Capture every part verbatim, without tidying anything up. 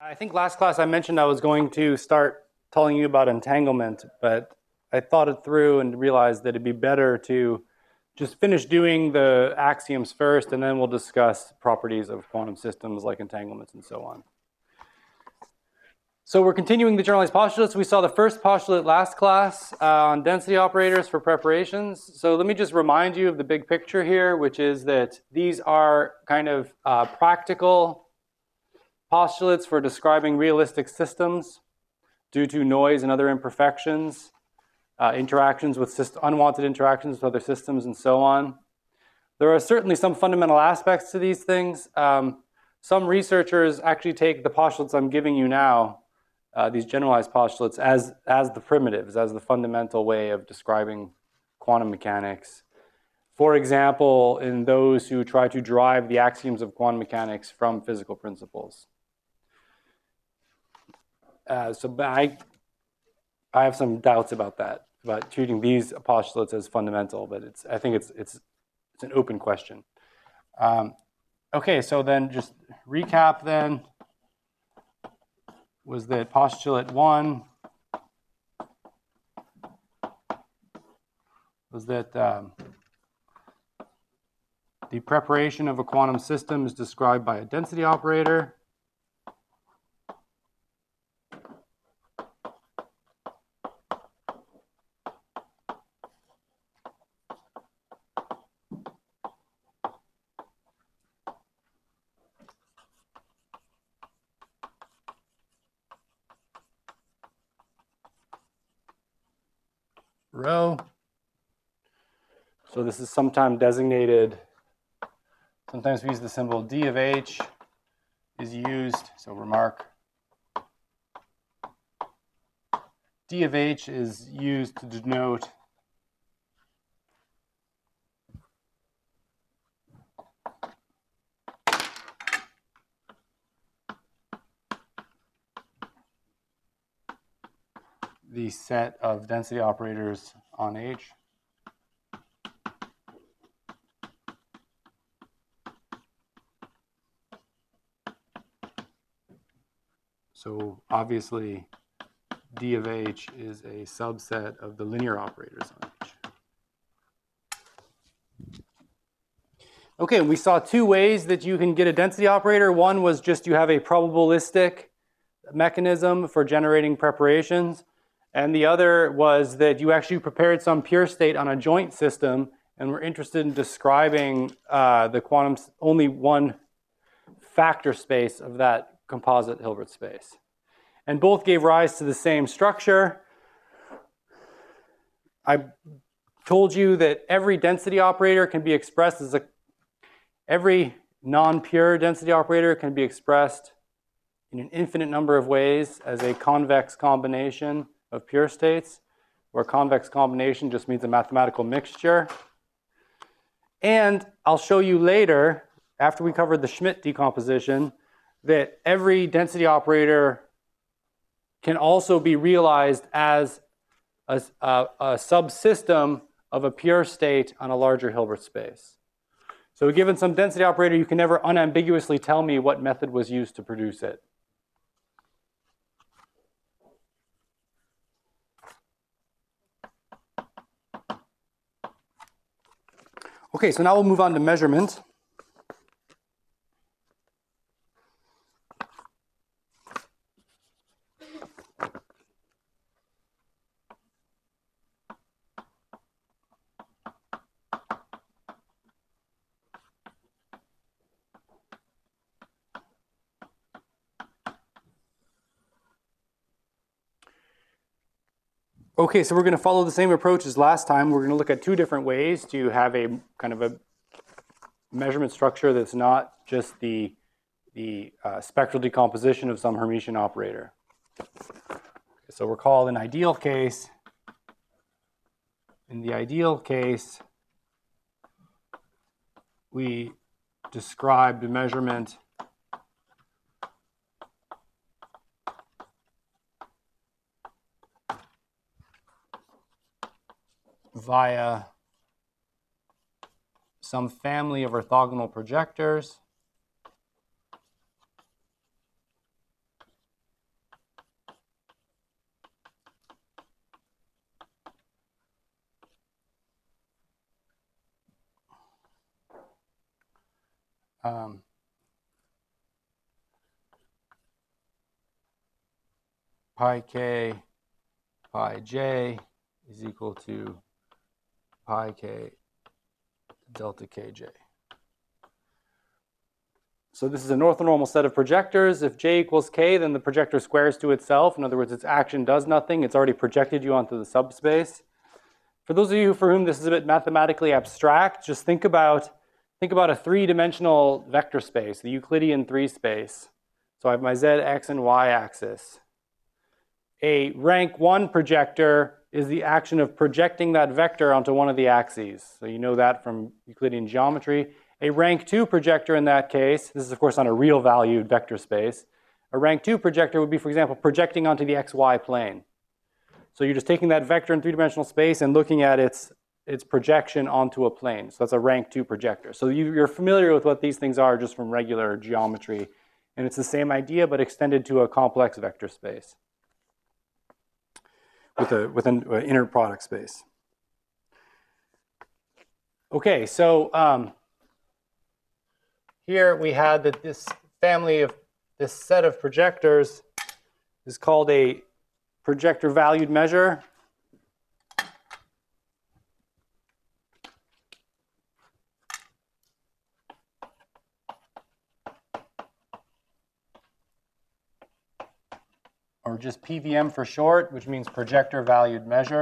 I think last class I mentioned I was going to start telling you about entanglement, but I thought it through and realized that it'd be better to just finish doing the axioms first, and then we'll discuss properties of quantum systems like entanglements and so on. So we're continuing the generalized postulates. We saw the first postulate last class uh, on density operators for preparations. So let me just remind you of the big picture here, which is that these are kind of uh, practical postulates for describing realistic systems due to noise and other imperfections, uh, interactions with syst- unwanted interactions with other systems, and so on. There are certainly some fundamental aspects to these things. Um, some researchers actually take the postulates I'm giving you now, uh, these generalized postulates, as, as the primitives, as the fundamental way of describing quantum mechanics. For example, in those who try to derive the axioms of quantum mechanics from physical principles. Uh, so I, I have some doubts about that, about treating these postulates as fundamental, but it's, I think it's, it's, it's an open question. Um, okay, so then just recap then, was that postulate one was that um, the preparation of a quantum system is described by a density operator. Rho. So this is sometimes designated, sometimes we use the symbol D of H is used, so remark. D of H is used to denote the set of density operators on H. So obviously, D of H is a subset of the linear operators on H. Okay, we saw two ways that you can get a density operator. One was just you have a probabilistic mechanism for generating preparations. And the other was that you actually prepared some pure state on a joint system and were interested in describing uh, the quantum, only one factor space of that composite Hilbert space. And both gave rise to the same structure. I told you that every density operator can be expressed as a, every non-pure density operator can be expressed in an infinite number of ways as a convex combination of pure states, where convex combination just means a mathematical mixture. And I'll show you later, after we covered the Schmidt decomposition, that every density operator can also be realized as a, a, a subsystem of a pure state on a larger Hilbert space. So given some density operator, you can never unambiguously tell me what method was used to produce it. Okay, so now we'll move on to measurement. Okay, so we're going to follow the same approach as last time. We're going to look at two different ways to have a kind of a measurement structure that's not just the, the uh, spectral decomposition of some Hermitian operator. So we're called an ideal case. In the ideal case, we describe the measurement via some family of orthogonal projectors um, pi k pi j is equal to pi k delta kj. So this is an orthonormal set of projectors. If j equals k, then the projector squares to itself. In other words, its action does nothing. It's already projected you onto the subspace. For those of you for whom this is a bit mathematically abstract, just think about, think about a three-dimensional vector space, the Euclidean three space. So I have my z, x, and y axis. A rank one projector is the action of projecting that vector onto one of the axes. So you know that from Euclidean geometry. A rank two projector in that case, this is of course on a real valued vector space, a rank two projector would be, for example, projecting onto the xy plane. So you're just taking that vector in three-dimensional space and looking at its, its projection onto a plane. So that's a rank two projector. So you, you're familiar with what these things are just from regular geometry. And it's the same idea, but extended to a complex vector space with, a, with an uh, inner product space. Okay, so um, here we had that this family of, this set of projectors is called a projector valued measure. Or just P V M for short, which means projector valued measure.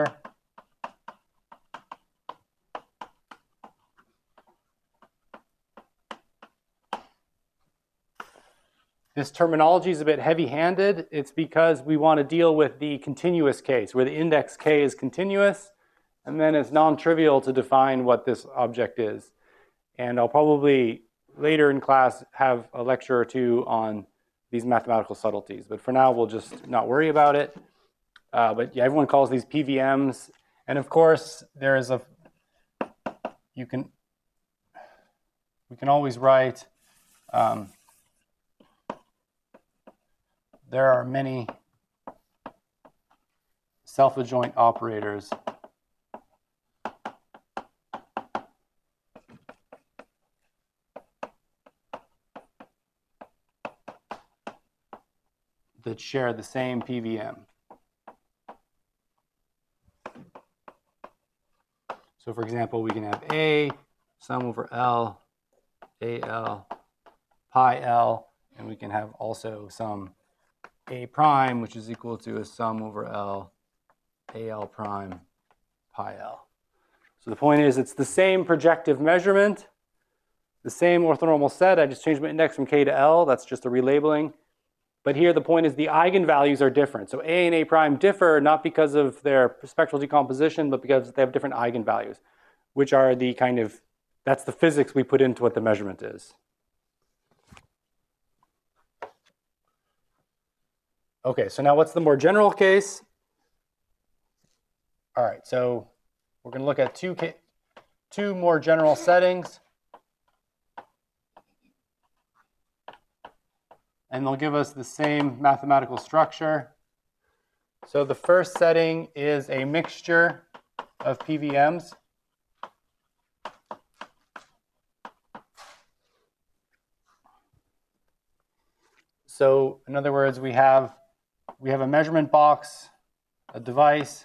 This terminology is a bit heavy-handed. It's because we want to deal with the continuous case, where the index k is continuous, and then it's non-trivial to define what this object is. And I'll probably later in class have a lecture or two on these mathematical subtleties. But for now, we'll just not worry about it. Uh, but yeah, everyone calls these P V Ms. And of course, there is a, you can, we can always write, um, there are many self-adjoint operators that share the same P V M. So for example, we can have A, sum over L, A L, pi L, and we can have also some A prime, which is equal to a sum over L, A L prime, pi L. So the point is, it's the same projective measurement, the same orthonormal set. I just changed my index from K to L. That's just a relabeling. But here the point is the eigenvalues are different. So A and A prime differ not because of their spectral decomposition, but because they have different eigenvalues, which are the kind of, that's the physics we put into what the measurement is. Okay, so now what's the more general case? All right, so we're going to look at two, two more general settings. And they'll give us the same mathematical structure. So the first setting is a mixture of P V Ms. So in other words, we have, we have a measurement box, a device,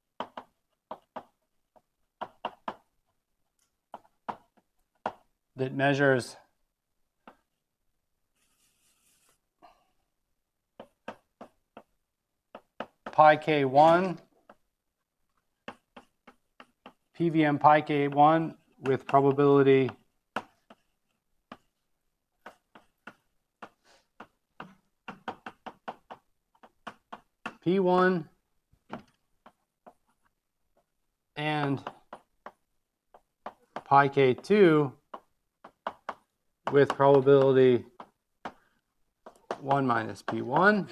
that measures pi k one, P V M pi k one with probability P one and pi k two with probability one minus P one.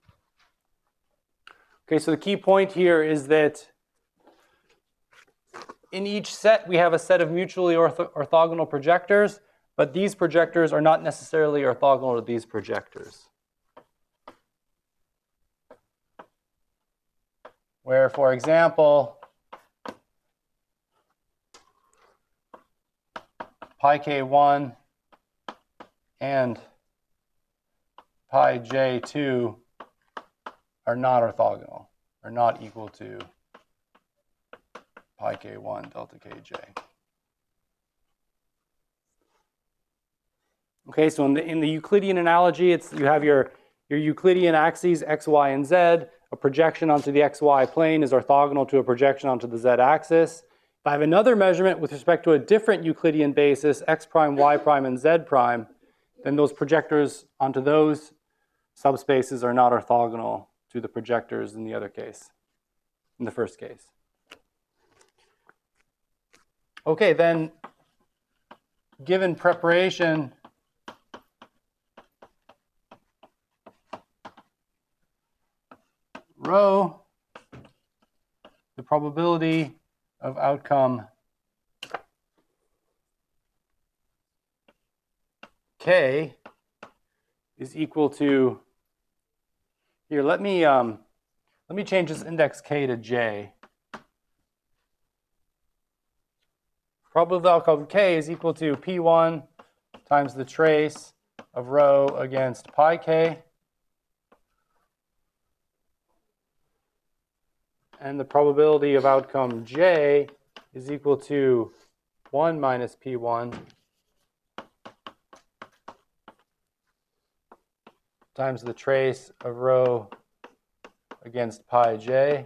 Okay, so the key point here is that in each set we have a set of mutually ortho orthogonal projectors, but these projectors are not necessarily orthogonal to these projectors. Where, for example, pi k one and pi j two are not orthogonal, are not equal to pi k one delta kj. Okay, so in the, in the Euclidean analogy, it's, you have your, your Euclidean axes, x, y, and z. A projection onto the xy plane is orthogonal to a projection onto the z-axis. If I have another measurement with respect to a different Euclidean basis, x prime, y prime, and z prime, then those projectors onto those subspaces are not orthogonal to the projectors in the other case, in the first case. Okay, then given preparation, rho, the probability of outcome k is equal to, here, let me, um, let me change this index k to j. Probability of outcome k is equal to p one times the trace of rho against pi k. And the probability of outcome j is equal to one minus p one times the trace of rho against pi j.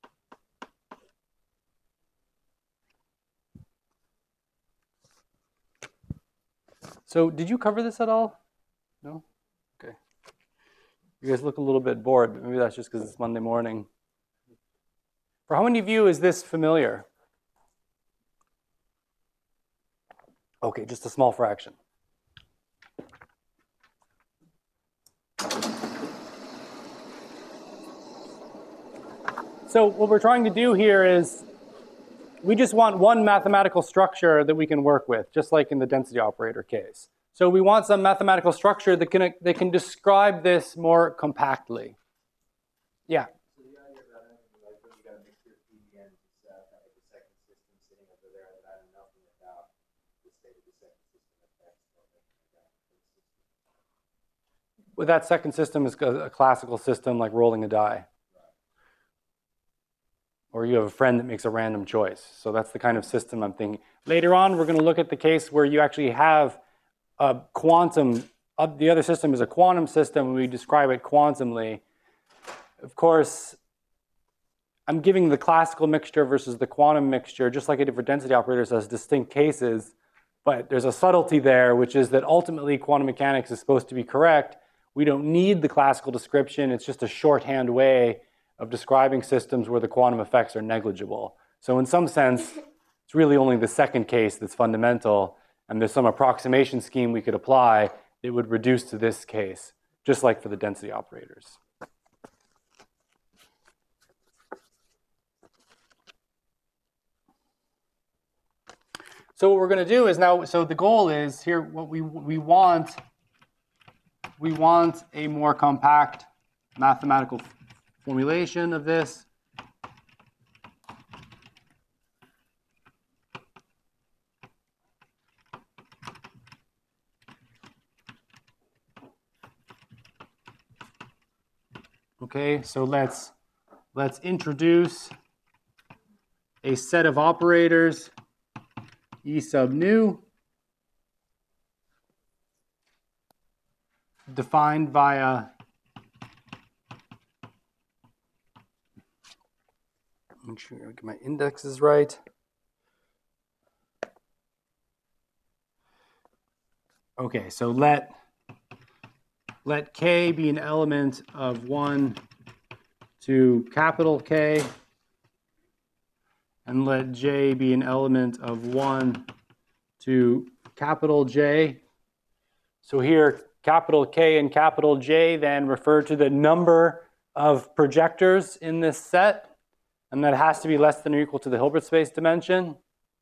So did you cover this at all? No? Okay. You guys look a little bit bored, but maybe that's just because it's Monday morning. For how many of you is this familiar? Okay, just a small fraction. So what we're trying to do here is we just want one mathematical structure that we can work with, just like in the density operator case. So we want some mathematical structure that can, that can describe this more compactly. Yeah? So the idea about anything like when you got a mixture of P D Ns and stuff, kind of the second system sitting over there without nothing about the state of the second system effects or anything like that. Well, that second system is a classical system like rolling a die. Or you have a friend that makes a random choice. So that's the kind of system I'm thinking. Later on, we're going to look at the case where you actually have a quantum, uh, the other system is a quantum system, and we describe it quantumly. Of course, I'm giving the classical mixture versus the quantum mixture, just like I did for density operators, as distinct cases. But there's a subtlety there, which is that ultimately quantum mechanics is supposed to be correct. We don't need the classical description. It's just a shorthand way of describing systems where the quantum effects are negligible. So in some sense, it's really only the second case that's fundamental, and there's some approximation scheme we could apply that would reduce to this case, just like for the density operators. So what we're going to do is now, so the goal is here, what we, we want, we want a more compact mathematical formulation of this. Okay, so let's let's introduce a set of operators E sub nu defined via make sure I get my indexes right. Okay, so let let K be an element of one to capital K, and let J be an element of one to capital J. So here, capital K and capital J then refer to the number of projectors in this set, and that has to be less than or equal to the Hilbert space dimension.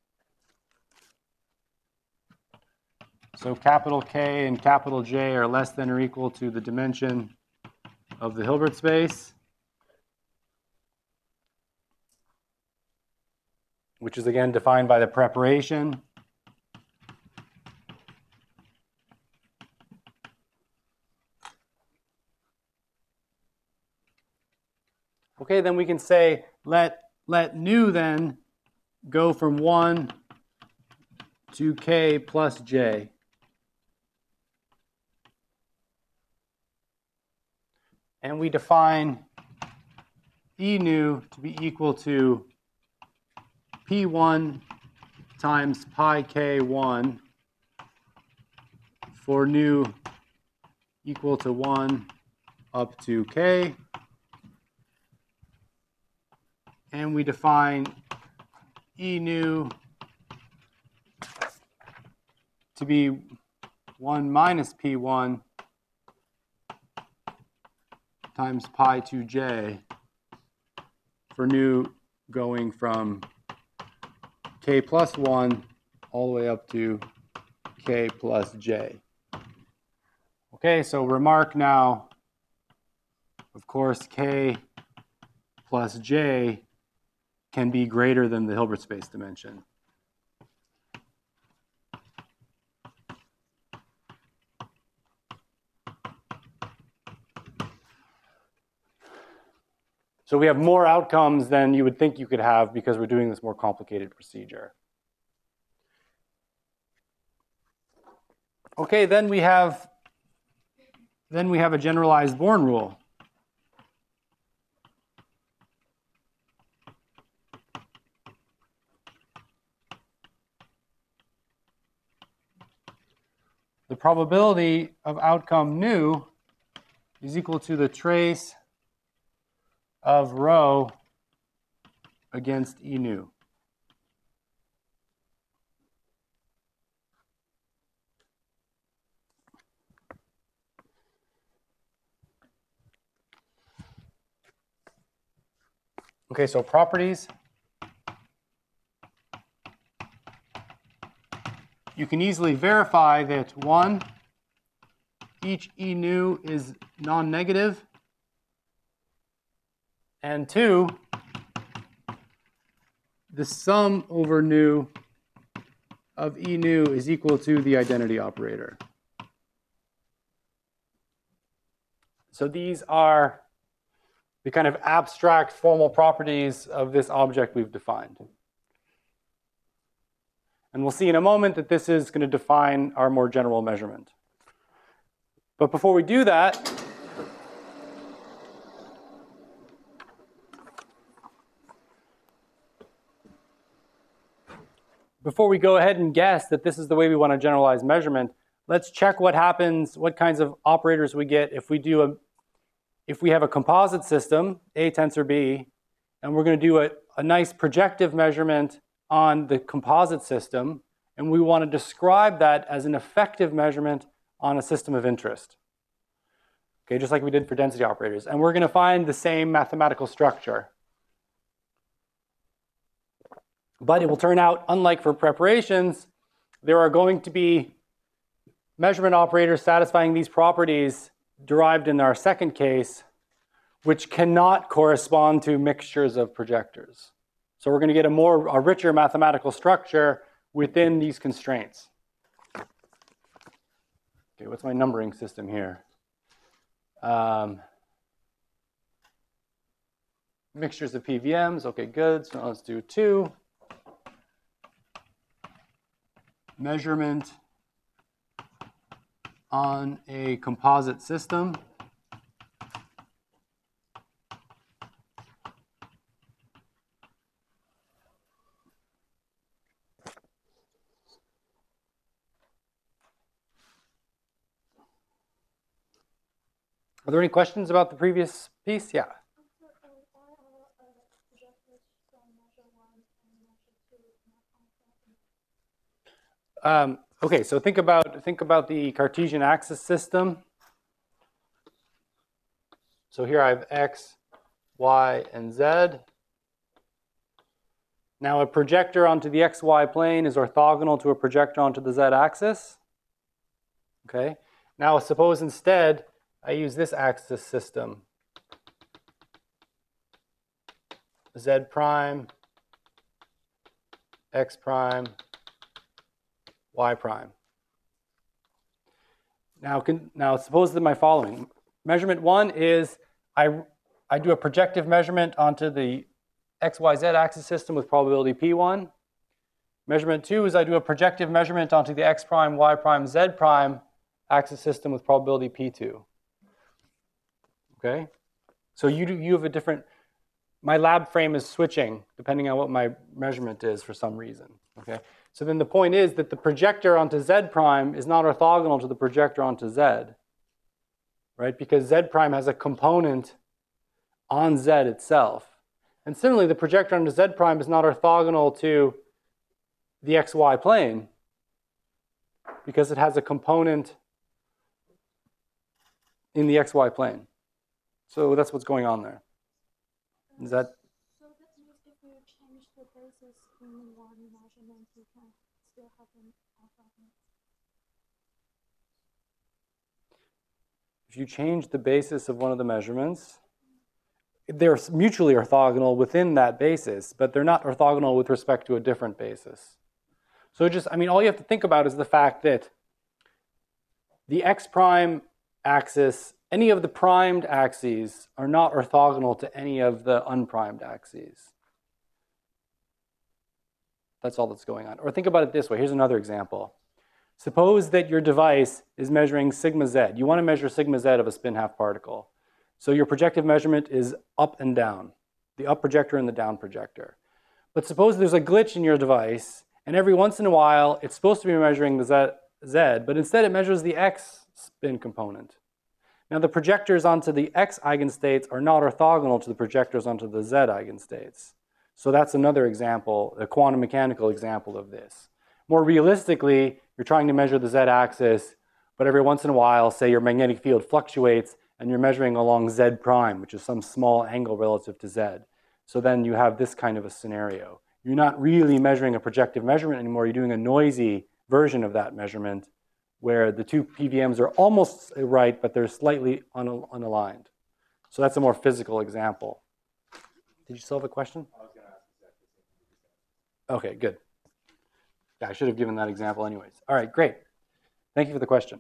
So capital K and capital J are less than or equal to the dimension of the Hilbert space, which is again defined by the preparation. Okay, then we can say let let nu then go from one to k plus j. And we define E nu to be equal to P one times pi k one for nu equal to one up to k. And we define E nu to be one minus P one times pi two j for nu going from k plus one all the way up to k plus j. Okay, so remark now, of course, k plus j can be greater than the Hilbert space dimension. So we have more outcomes than you would think you could have because we're doing this more complicated procedure. Okay, then we have then we have a generalized Born rule. The probability of outcome nu is equal to the trace of rho against E nu. Okay, so properties. You can easily verify that one, each E nu is non-negative, and two, the sum over nu of E nu is equal to the identity operator. So these are the kind of abstract formal properties of this object we've defined. And we'll see in a moment that this is going to define our more general measurement. But before we do that, before we go ahead and guess that this is the way we want to generalize measurement, let's check what happens, what kinds of operators we get if we do a, if we have a composite system, A tensor B, and we're going to do a, a nice projective measurement on the composite system, and we want to describe that as an effective measurement on a system of interest. Okay, just like we did for density operators. And we're going to find the same mathematical structure. But it will turn out, unlike for preparations, there are going to be measurement operators satisfying these properties derived in our second case, which cannot correspond to mixtures of projectors. So we're going to get a more, a richer mathematical structure within these constraints. Okay, what's my numbering system here? Um, mixtures of P V Ms, okay, good. So let's do two. Measurement on a composite system. Are there any questions about the previous piece? Yeah. Um, okay, so think about think about the Cartesian axis system. So here I have x, y, and z. Now a projector onto the xy plane is orthogonal to a projector onto the z-axis. Okay. Now suppose instead I use this axis system. Z prime, x prime, y prime. Now, can, now suppose that my following. Measurement one is I, I do a projective measurement onto the X Y Z axis system with probability P one. Measurement two is I do a projective measurement onto the X prime, Y prime, Z prime axis system with probability P two. Okay? So you, do, you have a different, my lab frame is switching depending on what my measurement is for some reason. Okay? So then the point is that the projector onto Z prime is not orthogonal to the projector onto Z, right? Because Z prime has a component on Z itself. And similarly, the projector onto Z prime is not orthogonal to the X Y plane because it has a component in the X Y plane. So that's what's going on there. Is that? So that means if you change the basis in one measurement, you can still have an orthogonal. If you change the basis of one of the measurements, they're mutually orthogonal within that basis, but they're not orthogonal with respect to a different basis. So just, I mean, all you have to think about is the fact that the X prime axis, any of the primed axes are not orthogonal to any of the unprimed axes. That's all that's going on. Or think about it this way. Here's another example. Suppose that your device is measuring sigma z. You want to measure sigma z of a spin half particle. So your projective measurement is up and down, the up projector and the down projector. But suppose there's a glitch in your device, and every once in a while, it's supposed to be measuring the z, z, but instead it measures the x spin component. Now the projectors onto the x eigenstates are not orthogonal to the projectors onto the z eigenstates. So that's another example, a quantum mechanical example of this. More realistically, you're trying to measure the z-axis, but every once in a while, say your magnetic field fluctuates, and you're measuring along z prime, which is some small angle relative to z. So then you have this kind of a scenario. You're not really measuring a projective measurement anymore. You're doing a noisy version of that measurement where the two P V Ms are almost right, but they're slightly un unaligned. So that's a more physical example. Did you still have a question? I was going to ask exactly the same thing. Okay, good. Yeah, I should have given that example anyways. All right, great. Thank you for the question.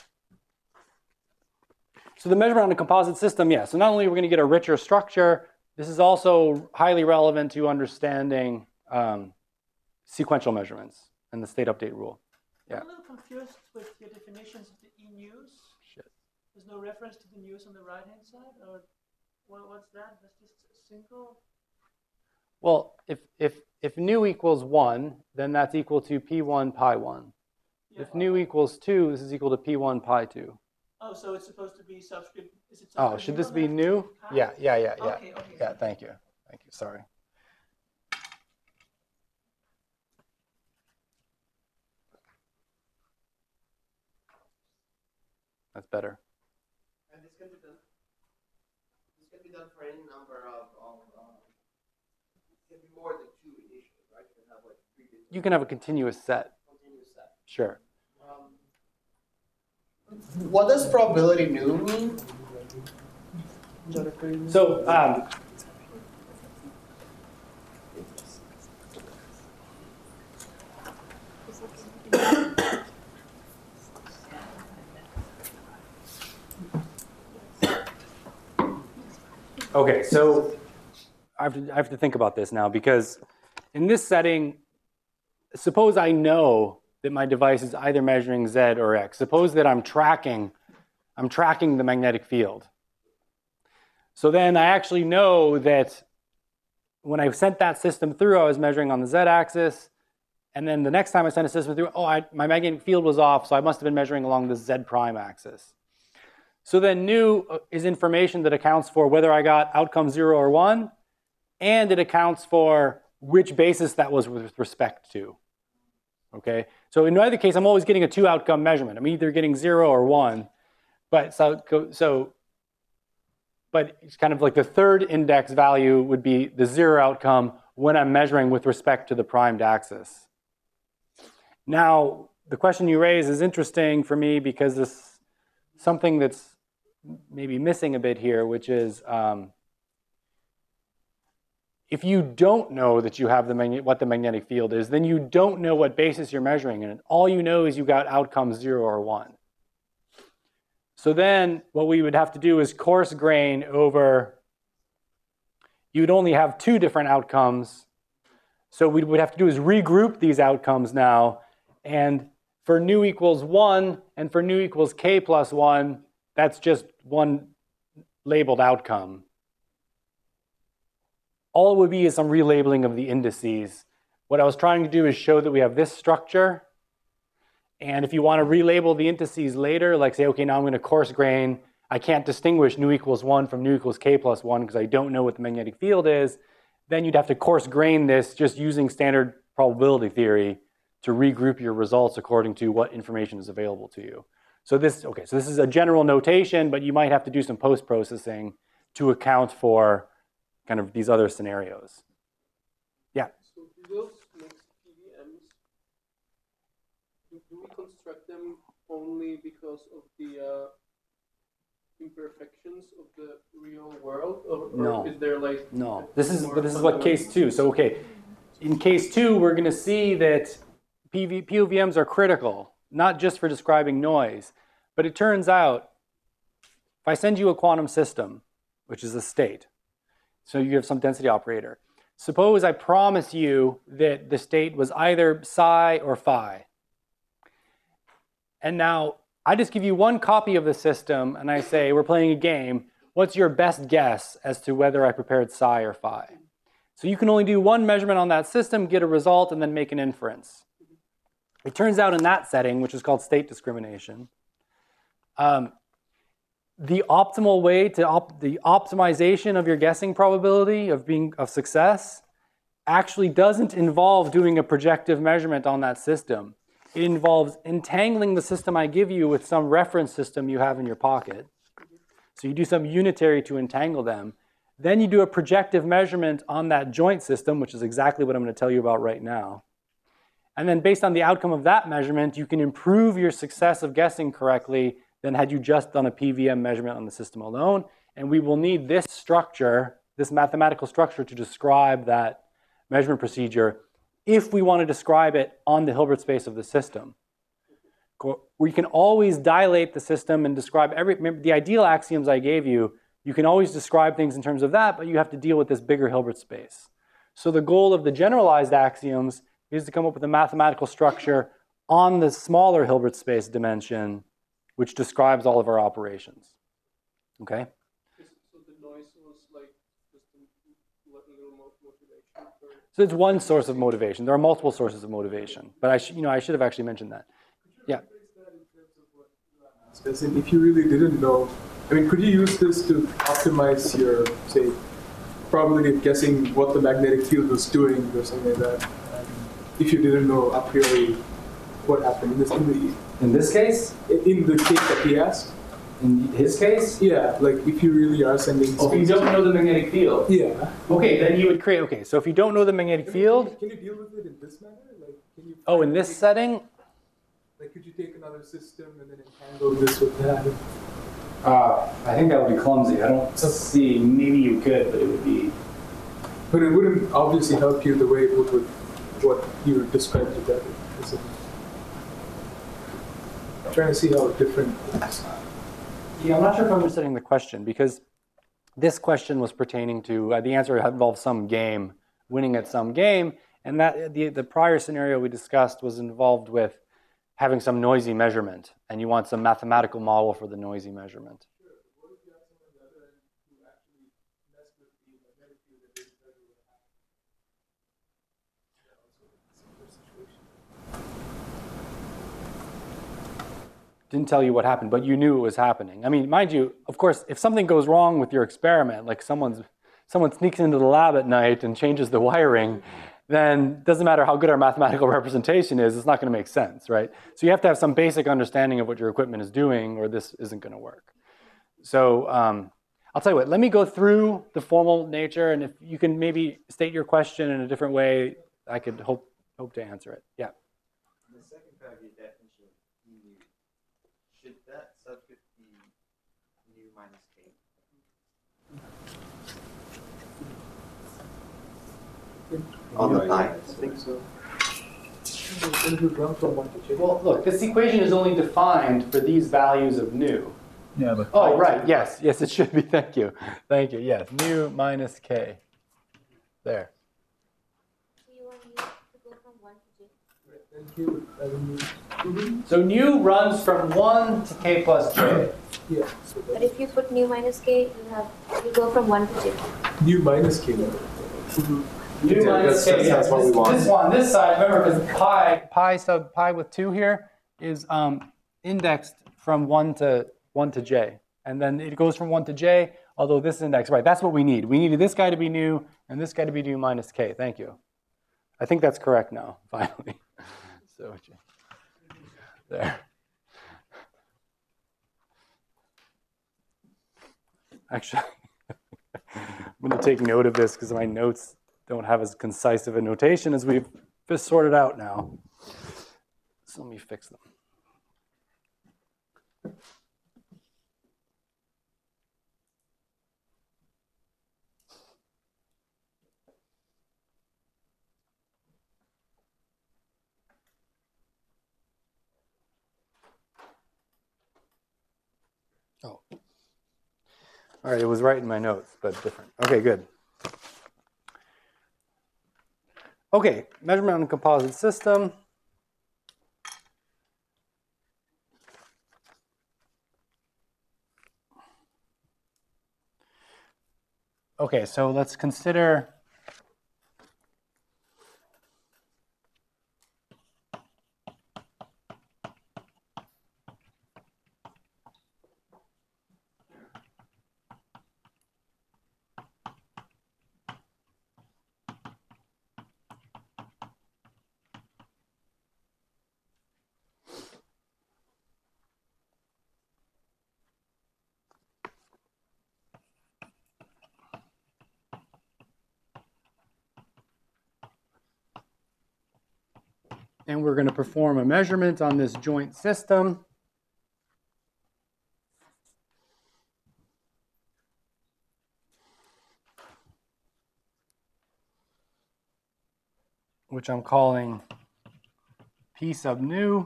So the measurement on a composite system, yeah. So not only are we going to get a richer structure, this is also highly relevant to understanding um, sequential measurements and the state update rule. Yeah. I'm a little confused with your definitions of the e-news. Shit. There's no reference to the news on the right-hand side, or what, what's that? That's just a single. Well, if if if nu equals one, then that's equal to p one pi one. Yeah. If nu equals two, this is equal to p one pi two. Oh, so it's supposed to be subscript. Is it Oh, subscript should nu this on be that? new? Pi? Yeah, yeah, yeah, yeah. Okay, okay. Yeah, thank you. Thank you. Sorry. That's better. And this can be done. This can be done for any number of. of uh, it can be more than two initially, right? You can have like three different. You can have a continuous set. Continuous set. Sure. Um, what does probability nu mean? So, um, okay, so I have, to, I have to think about this now because in this setting, suppose I know that my device is either measuring Z or X. Suppose that I'm tracking, I'm tracking the magnetic field. So then I actually know that when I sent that system through, I was measuring on the Z-axis, and then the next time I sent a system through, oh, I, my magnetic field was off, so I must have been measuring along the Z prime axis. So then nu is information that accounts for whether I got outcome zero or one, and it accounts for which basis that was with respect to. Okay, so in either case, I'm always getting a two outcome measurement. I'm either getting zero or one, but so, so but it's kind of like the third index value would be the zero outcome when I'm measuring with respect to the primed axis. Now, the question you raise is interesting for me because there's something that's maybe missing a bit here, which is um, if you don't know that you have the magnet, what the magnetic field is, then you don't know what basis you're measuring in. All you know is you got outcome zero or one. So then what we would have to do is coarse grain over you'd only have two different outcomes. So what we'd have to do is regroup these outcomes now. And for nu equals one and for nu equals k plus one, that's just one labeled outcome. All it would be is some relabeling of the indices. What I was trying to do is show that we have this structure. And if you want to relabel the indices later, like say, okay, now I'm going to coarse grain. I can't distinguish nu equals one from nu equals k plus one because I don't know what the magnetic field is. Then you'd have to coarse grain this just using standard probability theory to regroup your results according to what information is available to you. So this, okay, so this is a general notation, but you might have to do some post-processing to account for kind of these other scenarios. Yeah? So do those next P V Ms, do, do we construct them only because of the uh, imperfections of the real world? Or, or No. is there like... No. This is, more but this is what case two. So, okay, in case two, we're going to see that P V, P O V Ms are critical, not just for describing noise. But it turns out, if I send you a quantum system, which is a state, so you have some density operator, suppose I promise you that the state was either psi or phi. And now I just give you one copy of the system and I say, we're playing a game. What's your best guess as to whether I prepared psi or phi? So you can only do one measurement on that system, get a result, and then make an inference. It turns out in that setting, which is called state discrimination, um, the optimal way to op the optimization of your guessing probability of being of success actually doesn't involve doing a projective measurement on that system. It involves entangling the system I give you with some reference system you have in your pocket. So you do some unitary to entangle them. Then you do a projective measurement on that joint system, which is exactly what I'm going to tell you about right now. And then based on the outcome of that measurement, you can improve your success of guessing correctly than had you just done a P V M measurement on the system alone. And we will need this structure, this mathematical structure, to describe that measurement procedure if we want to describe it on the Hilbert space of the system. We can always dilate the system and describe every, remember the ideal axioms I gave you, you can always describe things in terms of that, but you have to deal with this bigger Hilbert space. So the goal of the generalized axioms is to come up with a mathematical structure on the smaller Hilbert space dimension, which describes all of our operations. Okay? So the noise was like just a little motivation for... So it's one source of motivation. There are multiple sources of motivation, but I, sh you know, I should have actually mentioned that. Yeah. As in, if you really didn't know, I mean, could you use this to optimize your, say, probability of guessing what the magnetic field was doing or something like that? Um, if you didn't know a priori what happened in this, in the, In this case? in the case that he asked? In his case? Yeah, like if you really are sending... Oh, if you don't know the magnetic field? Yeah. Okay, then you would create, okay, so if you don't know the magnetic Can field... You, can you deal with it in this manner? Like, can you... Oh, in this setting? Like, could you take another system and then entangle this with that? Uh, I think that would be clumsy. I don't see, maybe you could, but it would be... But it wouldn't obviously help you the way it would with what you described together. I'm trying to see how different it is. Yeah, I'm not sure if I'm understanding the question, because this question was pertaining to, uh, the answer involved some game, winning at some game, and that the, the prior scenario we discussed was involved with having some noisy measurement, and you want some mathematical model for the noisy measurement. Didn't tell you what happened, but you knew it was happening. I mean, mind you, of course, if something goes wrong with your experiment, like someone's, someone sneaks into the lab at night and changes the wiring, then it doesn't matter how good our mathematical representation is, it's not going to make sense, right? So you have to have some basic understanding of what your equipment is doing, or this isn't going to work. So um, I'll tell you what, let me go through the formal nature, and if you can maybe state your question in a different way, I could hope, hope to answer it. Yeah. The second part of your definition of mu, should that subscript be nu minus k? On the pi? I think so. Well, look, this equation is only defined for these values of nu. Yeah, but Oh, right, yes, yes, it should be, thank you. Thank you, yes, nu minus k. There. So you want u to go from one to j. Thank you. I mean, So nu runs from one to k plus j. yeah. So But that's if you put nu minus k, you have you go from one to j. nu minus k. Nu Yeah, minus that's- k. that's- Yeah, that's what we this, want. this one, this side, remember, because pi, pi sub pi with two here is um, indexed from one to one to j, and then it goes from one to j. Although this is indexed right, that's what we need. We needed this guy to be nu and this guy to be nu minus k. Thank you. I think that's correct now. Finally. So there. Actually, I'm going to take note of this because my notes don't have as concise of a notation as we've just sorted out now. So let me fix them. Oh. All right, it was right in my notes, but different. Okay, good. Okay, measurement on a composite system. Okay, so let's consider and we're going to perform a measurement on this joint system. Which I'm calling P sub nu,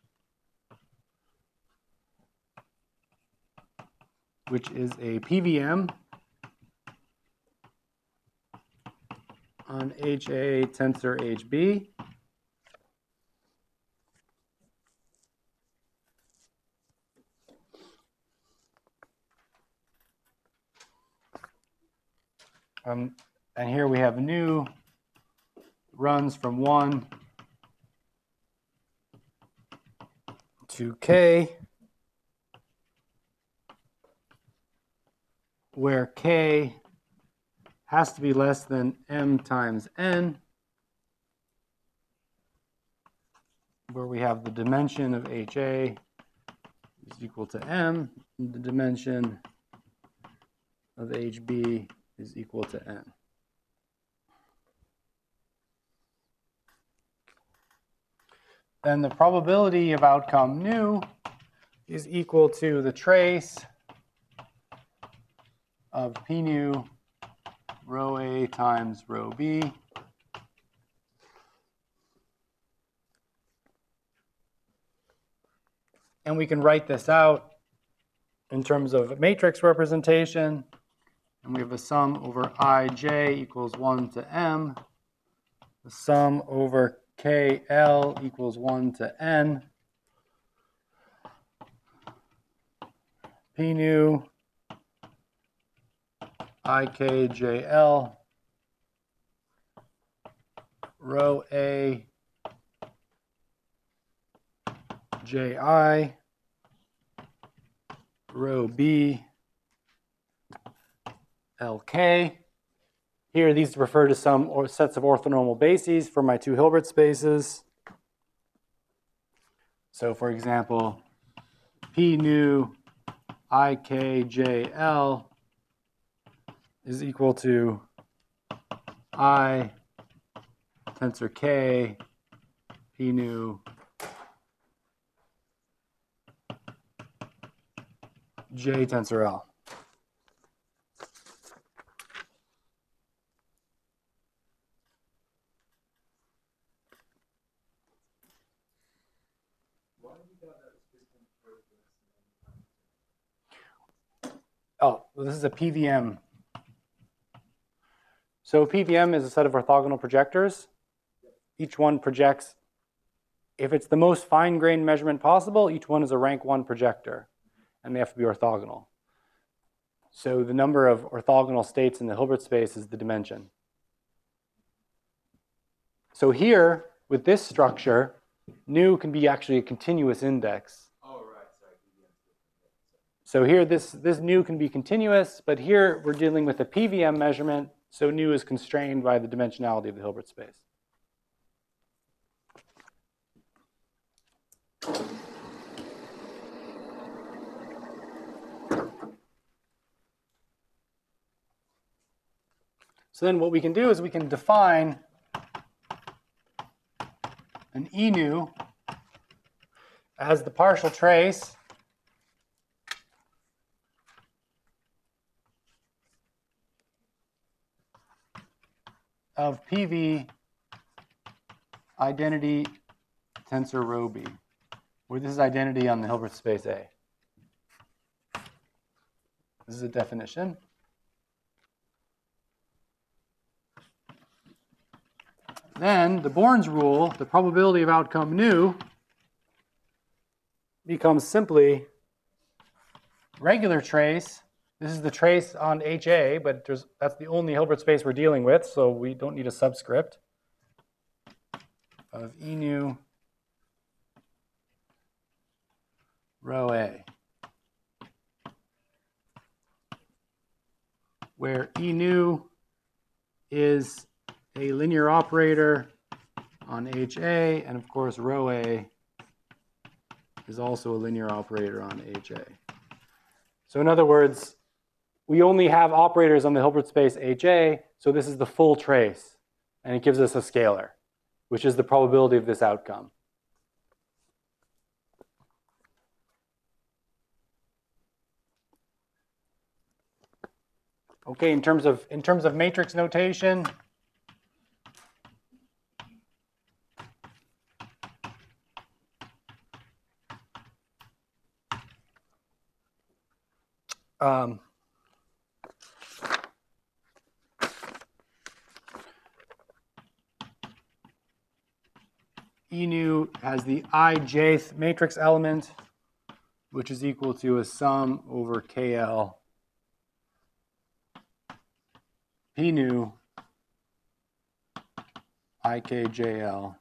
which is a P V M on H A tensor H B. Um, and here we have nu runs from one to k, where k has to be less than m times n, where we have the dimension of H A is equal to m, and the dimension of H B is equal to n. Then the probability of outcome nu is equal to the trace of P nu rho A times rho B. And we can write this out in terms of matrix representation. And we have a sum over ij equals one to m. The sum over kl equals one to n. P nu ikjl rho a ji rho b lk. Here, these refer to some or sets of orthonormal bases for my two Hilbert spaces. So, for example, P nu ikjl is equal to I tensor k P nu j tensor L. Oh, well, this is a P V M. So P V M is a set of orthogonal projectors. Each one projects, if it's the most fine-grained measurement possible, each one is a rank one projector, and they have to be orthogonal. So the number of orthogonal states in the Hilbert space is the dimension. So here, with this structure, nu can be actually a continuous index. Oh, right, sorry. So here, this, this nu can be continuous, but here we're dealing with a P V M measurement, so nu is constrained by the dimensionality of the Hilbert space. So then what we can do is we can define an E nu as the partial trace of P V identity tensor rho B, where this is identity on the Hilbert space A. This is a definition. Then the Born's rule, the probability of outcome nu, becomes simply regular trace. This is the trace on H A, but there's, that's the only Hilbert space we're dealing with, so we don't need a subscript of E nu rho A, where E nu is a linear operator on H A, and of course rho A is also a linear operator on H A. So in other words, we only have operators on the Hilbert space H A, so this is the full trace, and it gives us a scalar, which is the probability of this outcome. Okay, in terms of in terms of matrix notation, um, E nu has the ijth matrix element, which is equal to a sum over K L P nu I K J L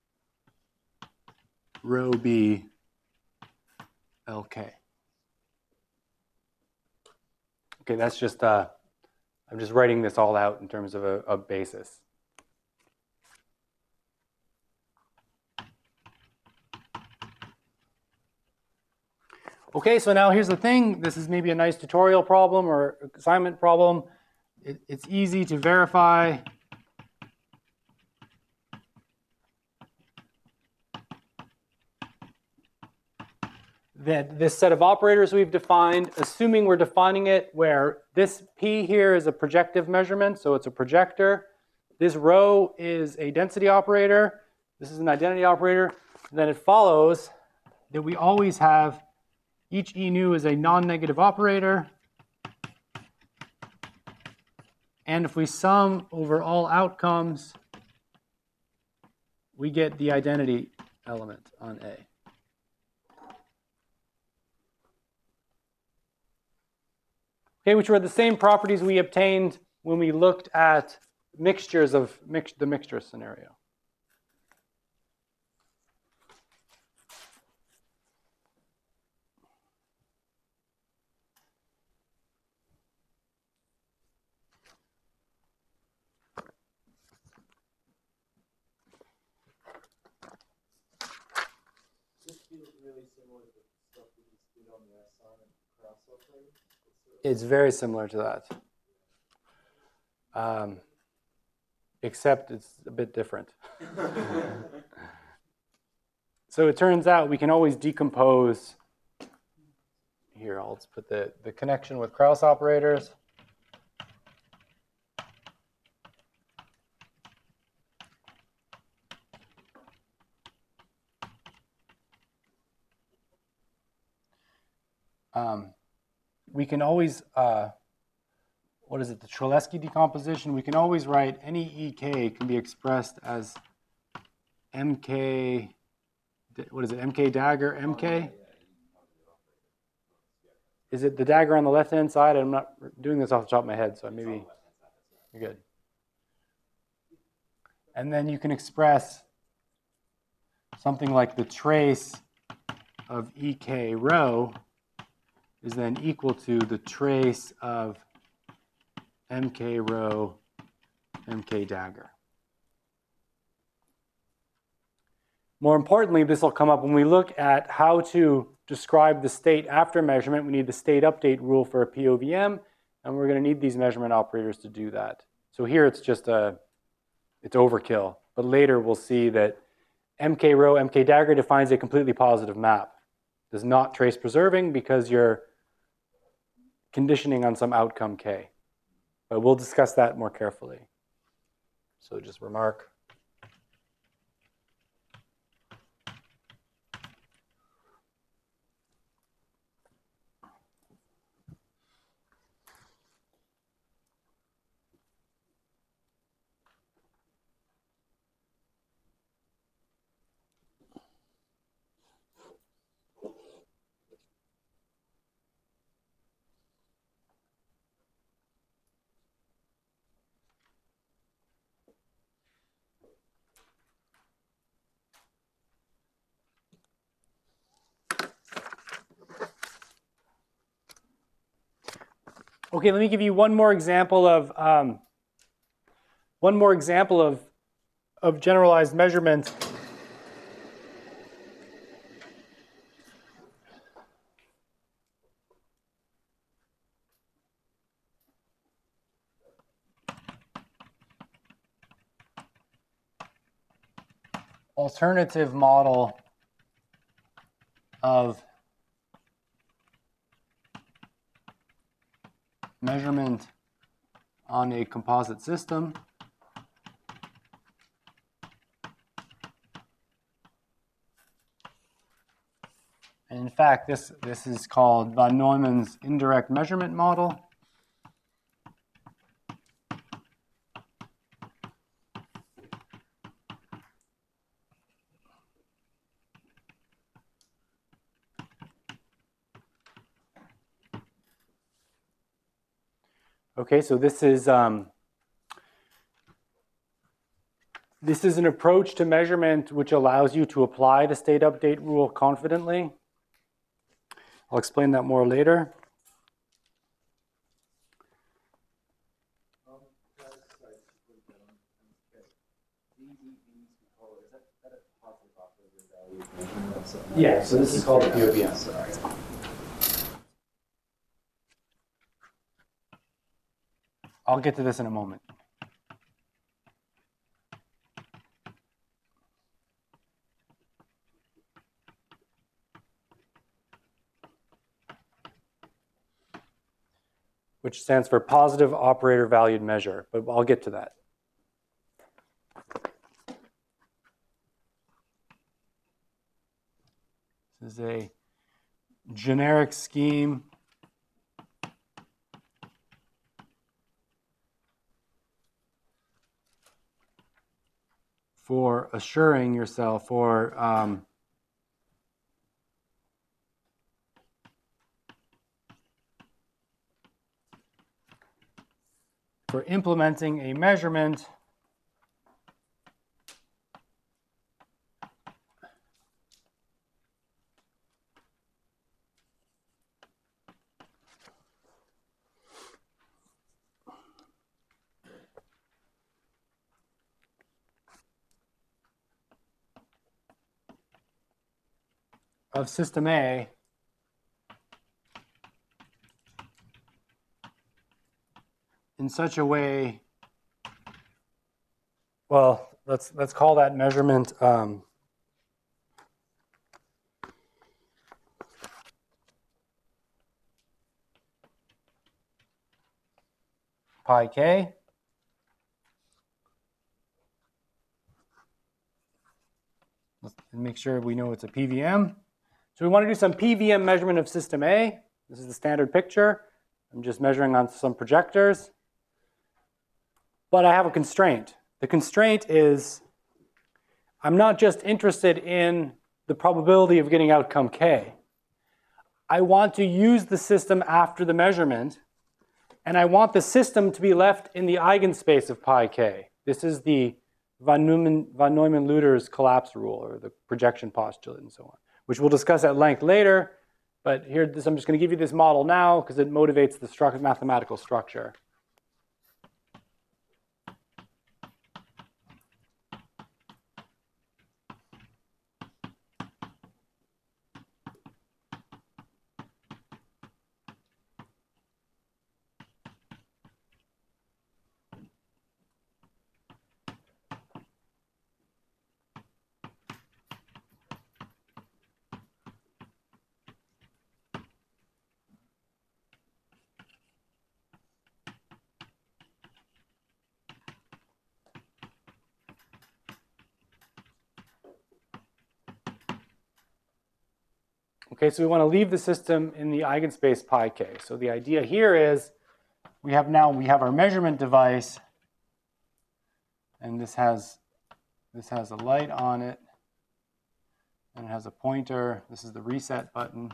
rho B L K. Okay, that's just, uh, I'm just writing this all out in terms of a, a basis. Okay, so now here's the thing. This is maybe a nice tutorial problem or assignment problem. It, it's easy to verify that this set of operators we've defined, assuming we're defining it where this P here is a projective measurement, so it's a projector. This rho is a density operator. This is an identity operator. Then it follows that we always have each E nu is a non-negative operator. And if we sum over all outcomes, we get the identity element on A. Okay, which were the same properties we obtained when we looked at mixtures of mix, the mixture scenario. This feels really similar to the stuff we just did on the S I and crossover. It's very similar to that, um, except it's a bit different. So it turns out we can always decompose. Here, I'll just put the, the connection with Krauss operators. Um, we can always, uh, what is it, the Cholesky decomposition, we can always write any E K can be expressed as M K, what is it, M K dagger, M K? Is it the dagger on the left-hand side? I'm not doing this off the top of my head, so maybe you're good. And then you can express something like the trace of E K rho is then equal to the trace of M K rho, M K dagger. More importantly, this will come up when we look at how to describe the state after measurement. We need the state update rule for a P O V M, and we're going to need these measurement operators to do that. So here it's just a, it's overkill. But later we'll see that M K rho, M K dagger defines a completely positive map. Does not trace preserving because you're conditioning on some outcome K. But we'll discuss that more carefully. So just remark. Okay, let me give you one more example of um, one more example of of generalized measurement. Alternative model of measurement on a composite system. And in fact, this, this is called von Neumann's indirect measurement model. Okay, so this is um, this is an approach to measurement which allows you to apply the state update rule confidently. I'll explain that more later. Yeah, so this is called the P O V M. I'll get to this in a moment. Which stands for positive operator valued measure, but I'll get to that. This is a generic scheme for assuring yourself or um, for implementing a measurement of system A in such a way, well, let's let's call that measurement um, pi k. Let's make sure we know it's a P V M. So we want to do some P V M measurement of system A. This is the standard picture. I'm just measuring on some projectors. but I have a constraint. The constraint is I'm not just interested in the probability of getting outcome k. I want to use the system after the measurement, and I want the system to be left in the eigenspace of pi k. This is the von Neumann, von Neumann-Lüder's collapse rule, or the projection postulate, and so on, which we'll discuss at length later. But here, this, I'm just going to give you this model now because it motivates the stru- mathematical structure. Okay, so we want to leave the system in the eigenspace pi k. So the idea here is we have now we have our measurement device, and this has this has a light on it, and it has a pointer. This is the reset button.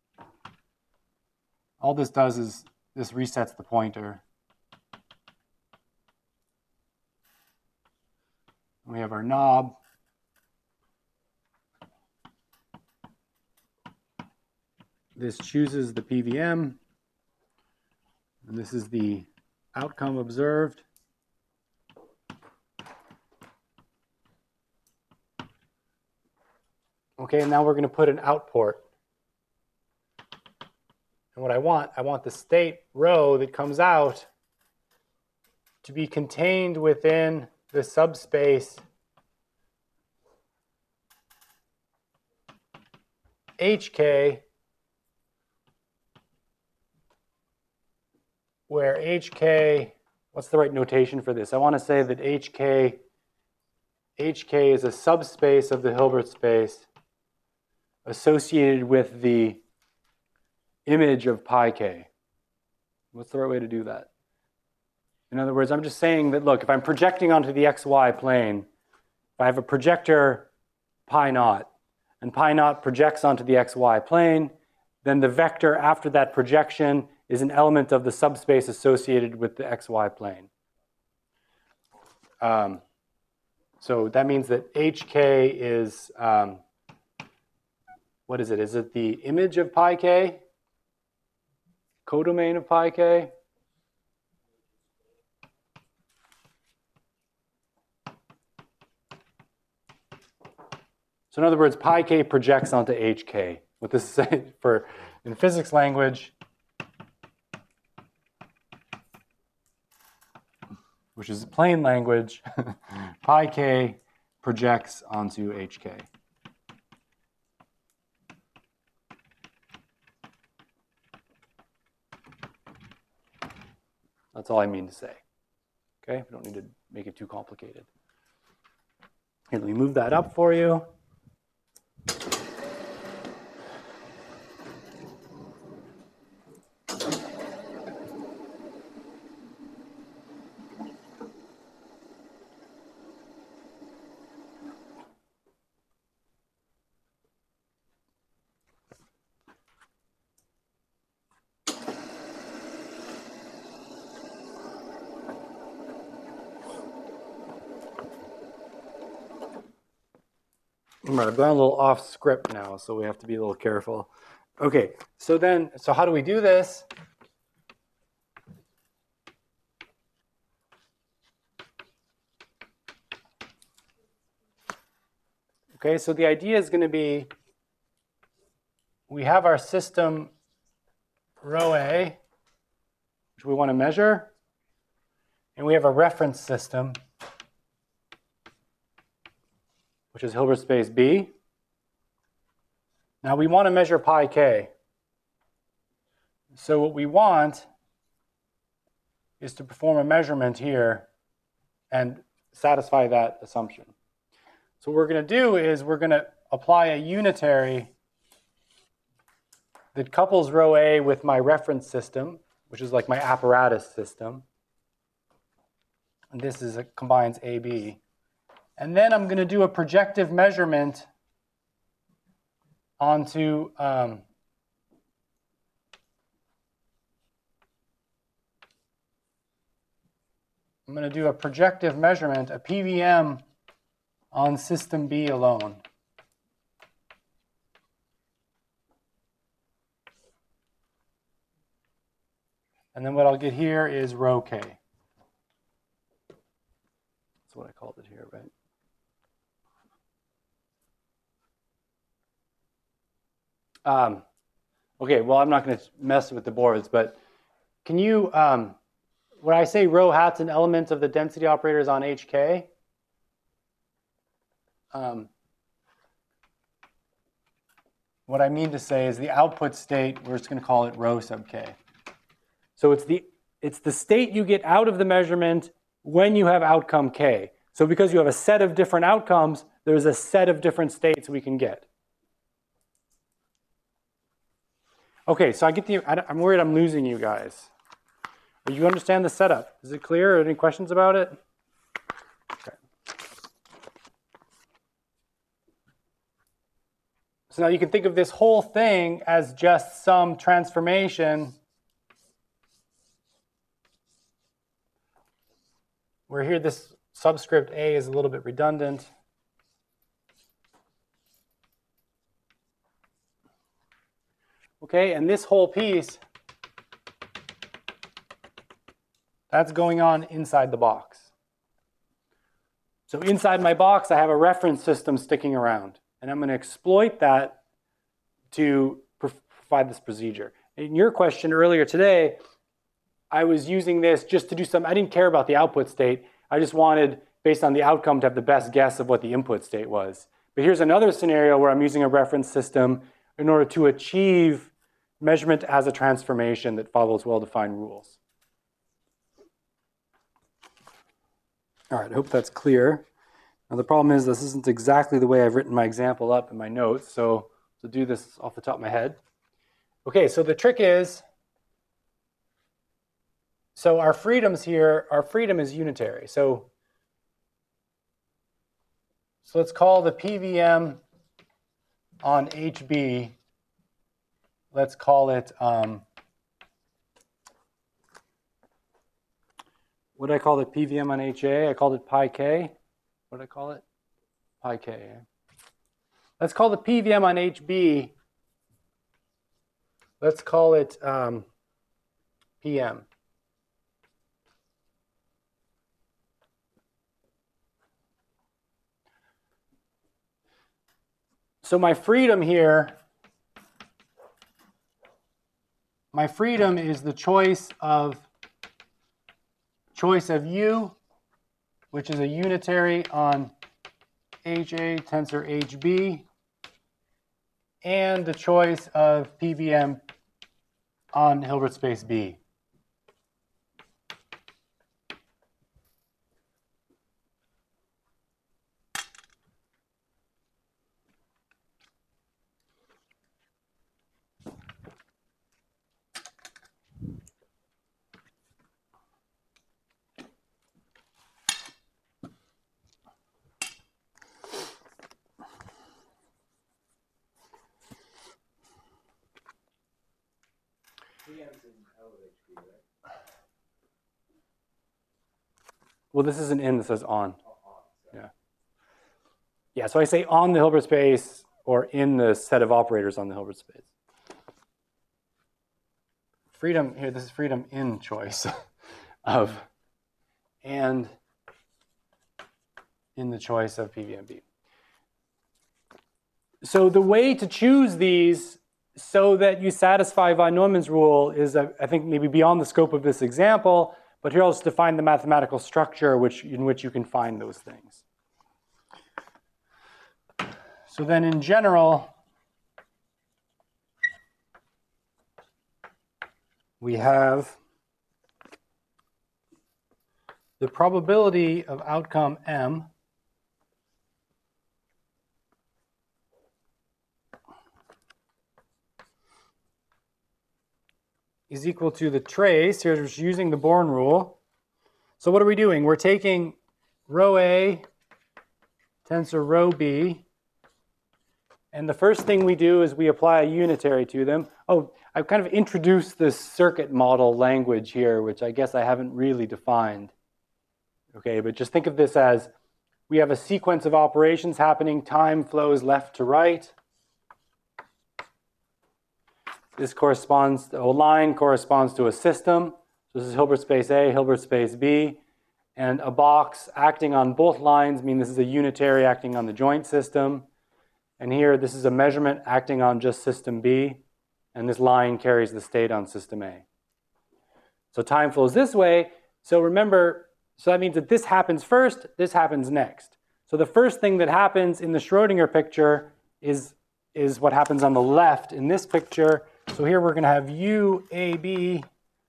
All this does is this resets the pointer. We have our knob. This chooses the P V M, and this is the outcome observed. Okay, and now we're going to put an out port. And what I want, I want the state rho that comes out to be contained within the subspace H K, where H K, what's the right notation for this? I want to say that H K, H K is a subspace of the Hilbert space associated with the image of pi k. What's the right way to do that? In other words, I'm just saying that, look, if I'm projecting onto the xy plane, if I have a projector pi naught, and pi naught projects onto the xy plane, then the vector after that projection is an element of the subspace associated with the xy plane. Um, so that means that H K is, um, what is it? Is it the image of pi k? Codomain of pi k? So in other words, pi k projects onto H K. What this is saying for in physics language, which is plain language, pi k projects onto H K. That's all I mean to say. Okay, we don't need to make it too complicated. Here, let me move that up for you. Right, I've gone a little off script now, so we have to be a little careful. Okay, so then, so how do we do this? Okay, so the idea is going to be we have our system rho A, which we want to measure, and we have a reference system, which is Hilbert space B. Now we want to measure pi k. So what we want is to perform a measurement here and satisfy that assumption. So what we're going to do is we're going to apply a unitary that couples rho A with my reference system, which is like my apparatus system. And this is a, combines A B. And then I'm going to do a projective measurement onto um, I'm going to do a projective measurement, a P V M, on system B alone. And then what I'll get here is rho K. That's what I called it here, right? Um, okay, well, I'm not going to mess with the boards, but can you, um, when I say rho hat's an element of the density operators on H K, um, what I mean to say is the output state, we're just going to call it rho sub K. So it's the, it's the state you get out of the measurement when you have outcome K. So because you have a set of different outcomes, there's a set of different states we can get. Okay, so I get the, I'm worried I'm losing you guys. Do you understand the setup? Is it clear? Or any questions about it? Okay. So now you can think of this whole thing as just some transformation where here this subscript A is a little bit redundant. Okay, and this whole piece, that's going on inside the box. So inside my box, I have a reference system sticking around, and I'm going to exploit that to provide this procedure. In your question earlier today, I was using this just to do some, I didn't care about the output state. I just wanted, based on the outcome, to have the best guess of what the input state was. But here's another scenario where I'm using a reference system in order to achieve measurement as a transformation that follows well-defined rules. All right, I hope that's clear. Now the problem is this isn't exactly the way I've written my example up in my notes, so to do this off the top of my head. Okay, so the trick is, so our freedoms here, our freedom is unitary. So, so let's call the P V M on H B, let's call it, um, what did I call the P V M on H A? I called it pi k. What did I call it? Pi k. Yeah. Let's call the P V M on H B, let's call it um, P M. So my freedom here, my freedom is the choice of choice of U, which is a unitary on H A tensor H B, and the choice of P V M on Hilbert space B. Well, this is an in that says on. Yeah. Yeah, so I say on the Hilbert space or in the set of operators on the Hilbert space. Freedom, here, this is freedom in choice of and in the choice of P V M B. So the way to choose these so that you satisfy von Neumann's rule is, I think, maybe beyond the scope of this example, but here I'll just define the mathematical structure which, in which you can find those things. So then in general, we have the probability of outcome M is equal to the trace, here just using the Born rule, So what are we doing? We're taking row A, tensor row B, and the first thing we do is we apply a unitary to them. Oh, I've kind of introduced this circuit model language here, which I guess I haven't really defined. Okay, but just think of this as we have a sequence of operations happening. Time flows left to right. This corresponds to a line corresponds to a system. So this is Hilbert space A, Hilbert space B. And a box acting on both lines mean this is a unitary acting on the joint system. And here, this is a measurement acting on just system B. And this line carries the state on system A. So time flows this way. So remember, so that means that this happens first, this happens next. So the first thing that happens in the Schrodinger picture is, is what happens on the left in this picture. So here we're going to have U A B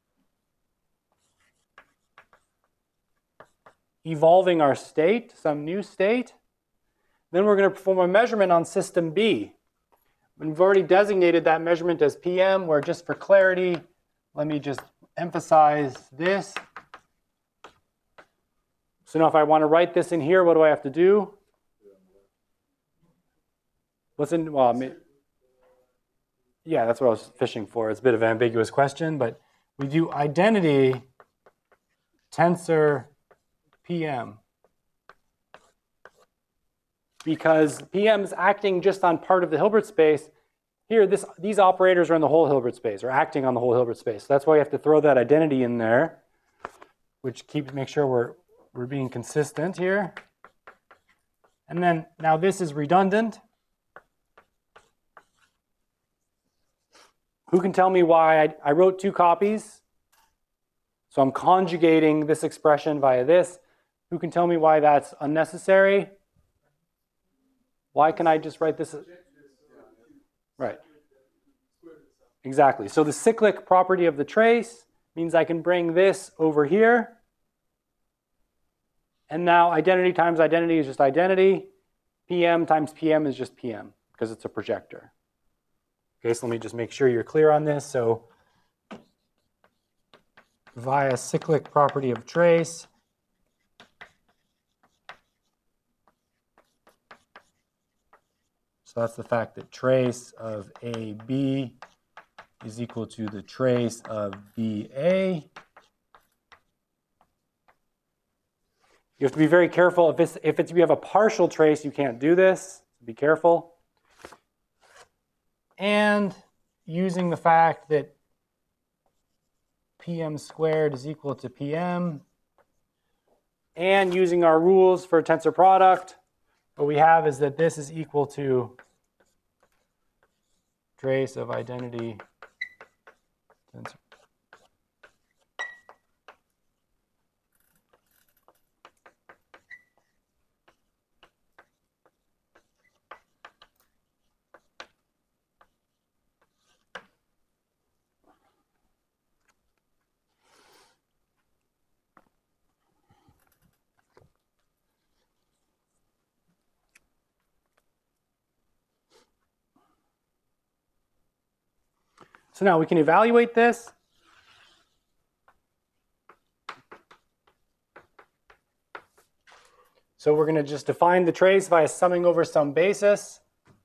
evolving our state, some new state. Then we're going to perform a measurement on system B. We've already designated that measurement as P M, where just for clarity, let me just emphasize this. So now if I want to write this in here, what do I have to do? What's in, well, I mean, yeah, that's what I was fishing for. It's a bit of an ambiguous question, but we do identity tensor P M. Because P M is acting just on part of the Hilbert space. Here, this, these operators are in the whole Hilbert space, or acting on the whole Hilbert space. So that's why you have to throw that identity in there, which keeps make sure we're, we're being consistent here. And then now this is redundant. Who can tell me why I, I wrote two copies? So I'm conjugating this expression via this. Who can tell me why that's unnecessary? Why can I just write this? Right. Exactly. So the cyclic property of the trace means I can bring this over here. And now identity times identity is just identity. P M times P M is just P M because it's a projector. Okay, so let me just make sure you're clear on this. So via cyclic property of trace, so that's the fact that trace of A B is equal to the trace of B A. You have to be very careful. If it's, if it's, you have a partial trace, you can't do this. Be careful. And using the fact that P M squared is equal to P M, and using our rules for tensor product, what we have is that this is equal to trace of identity tensor. So now we can evaluate this. So we're going to just define the trace by summing over some basis.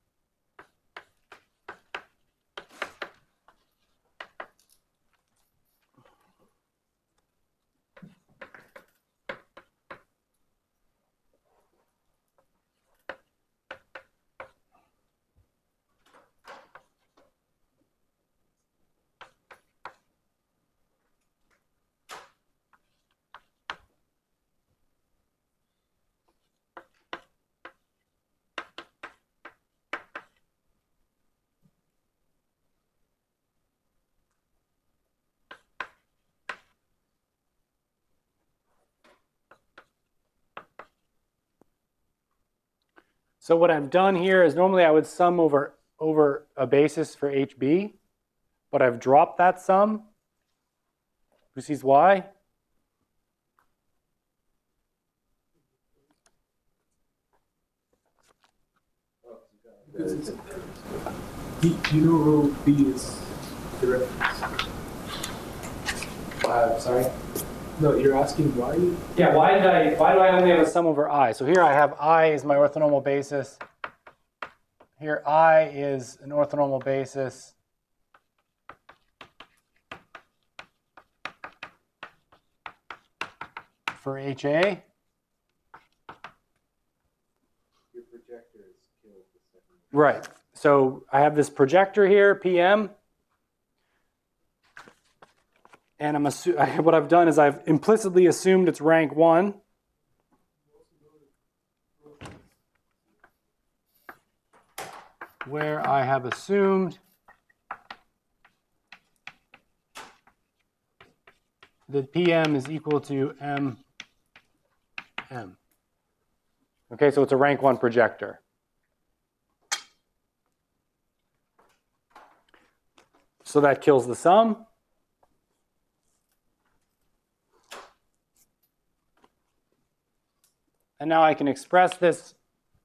So what I've done here is normally I would sum over, over a basis for H B, but I've dropped that sum. Who sees why? Because it's, you, you know row B is the reference. Uh, sorry? No, you're asking why? Yeah, why did I, why do I only have a sum over I? So here I have I is my orthonormal basis. Here I is an orthonormal basis. For H A. Your projector is killed the second. Right. So I have this projector here, P M. And I'm assu- what I've done is I've implicitly assumed it's rank one. Where I have assumed that P M is equal to M M. Okay, so it's a rank one projector. So that kills the sum. And now I can express this.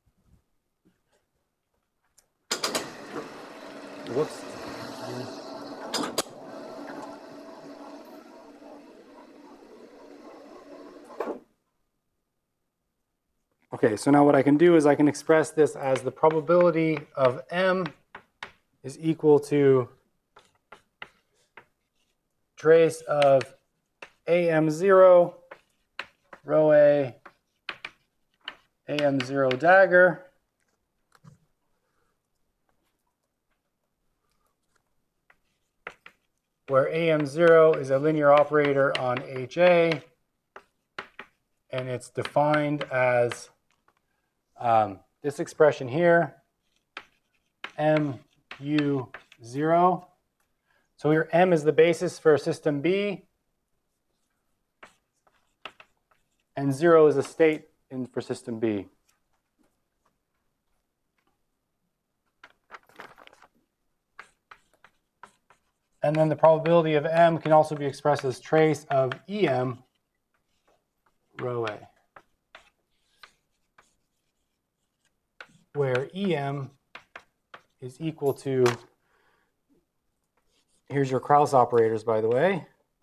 Whoops. Okay, so now what I can do is I can express this as the probability of M is equal to trace of A M zero, rho A, A M zero dagger, where A M zero is a linear operator on H A, and it's defined as um, this expression here, M U zero. So here M is the basis for system B, and zero is a state in for system B. And then the probability of M can also be expressed as trace of E M rho A, where E M is equal to, here's your Krauss operators, by the way.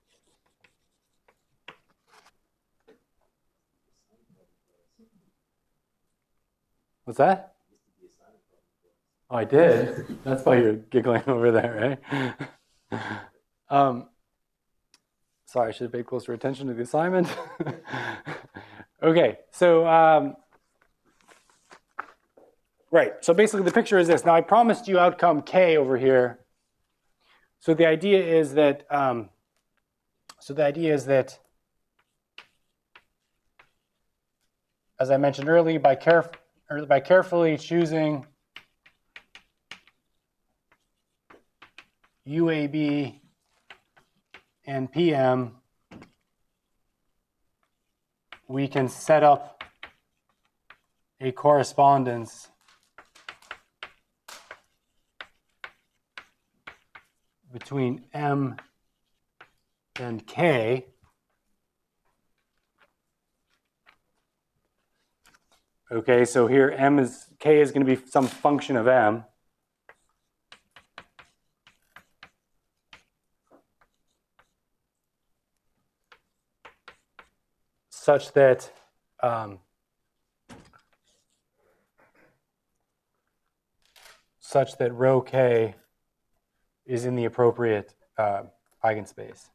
What's that? Oh, I did? That's why you're giggling over there, right? um, sorry, I should have paid closer attention to the assignment. Okay, so, um, right, so basically the picture is this. Now I promised you outcome K over here. So the idea is that, um, so the idea is that, as I mentioned earlier, by careful, or by carefully choosing U A B and P M, we can set up a correspondence between M and K. Okay, so here M is, K is going to be some function of M. Such that um, such that rho K is in the appropriate uh, eigenspace.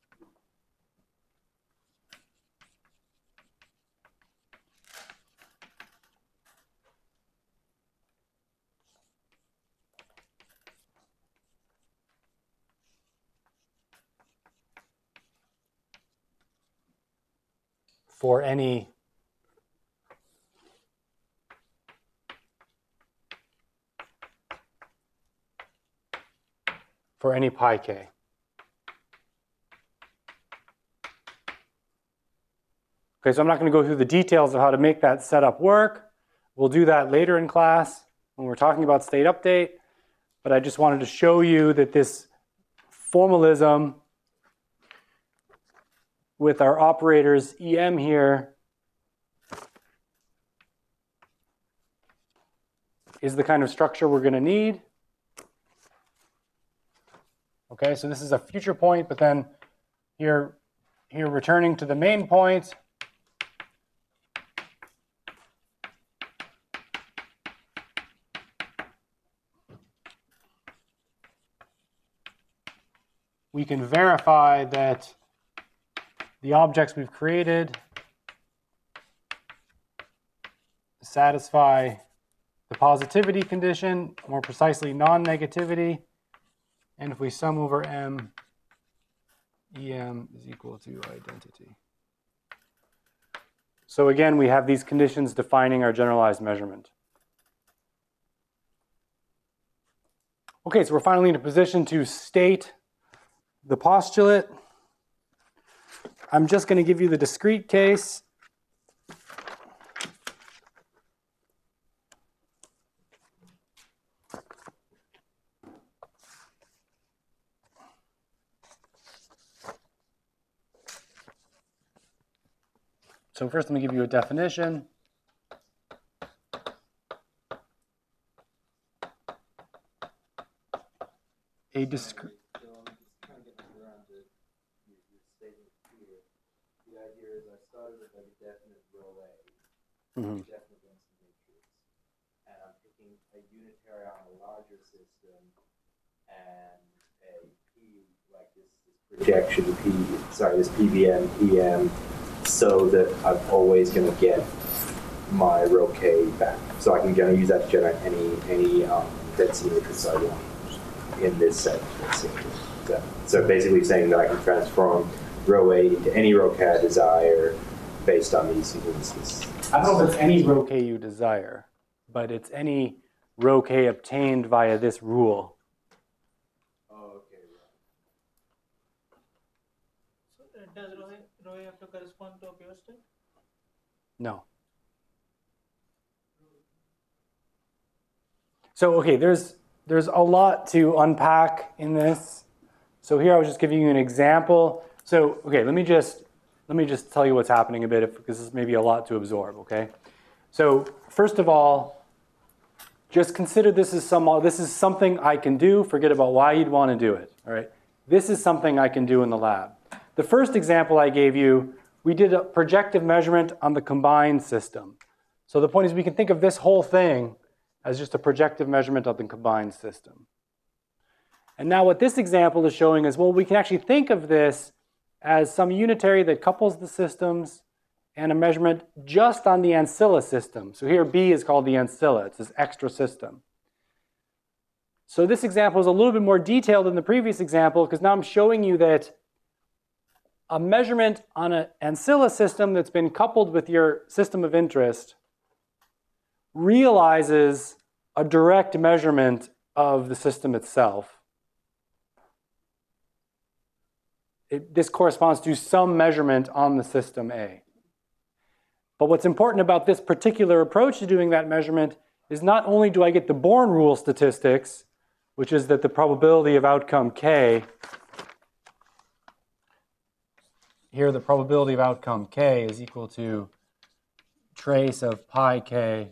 For any for any pi k. Okay, so I'm not going to go through the details of how to make that setup work. We'll do that later in class when we're talking about state update. But I just wanted to show you that this formalism with our operators E M here is the kind of structure we're going to need. Okay, so this is a future point, but then here here returning to the main point. We can verify that the objects we've created satisfy the positivity condition, more precisely non-negativity, and if we sum over M, E M is equal to identity. So again, we have these conditions defining our generalized measurement. Okay, so we're finally in a position to state the postulate. I'm just going to give you the discrete case. So first, let me give you a definition. A discrete. So I'm just trying to get around to your, your statement here. The idea is I started with like a definite row A, Mm-hmm. definite density matrix, and I'm picking a unitary on a larger system and a P like this, this projection P, sorry, this P B M, P M, so that I'm always going to get my row K back. So I can gonna use that to generate any any um, density matrix I want in this set. So, so basically saying that I can transform row A into any row K I desire based on these sequences. I don't know if it's any row K you desire, but it's any row K obtained via this rule. Oh, okay. So uh, does rho A, rho A have to correspond to a pure state? No. So, okay, there's there's a lot to unpack in this. So here I was just giving you an example. So, okay, let me just let me just tell you what's happening a bit, if, because this may be a lot to absorb, okay? So, first of all, just consider this is some this is something I can do. Forget about why you'd want to do it, all right? This is something I can do in the lab. The first example I gave you, we did a projective measurement on the combined system. So the point is we can think of this whole thing as just a projective measurement of the combined system. And now what this example is showing is, well, we can actually think of this as some unitary that couples the systems and a measurement just on the ancilla system. So here B is called the ancilla. It's this extra system. So this example is a little bit more detailed than the previous example because now I'm showing you that a measurement on an ancilla system that's been coupled with your system of interest realizes a direct measurement of the system itself. It, this corresponds to some measurement on the system A. But what's important about this particular approach to doing that measurement is not only do I get the Born rule statistics, which is that the probability of outcome K, here the probability of outcome K is equal to trace of pi K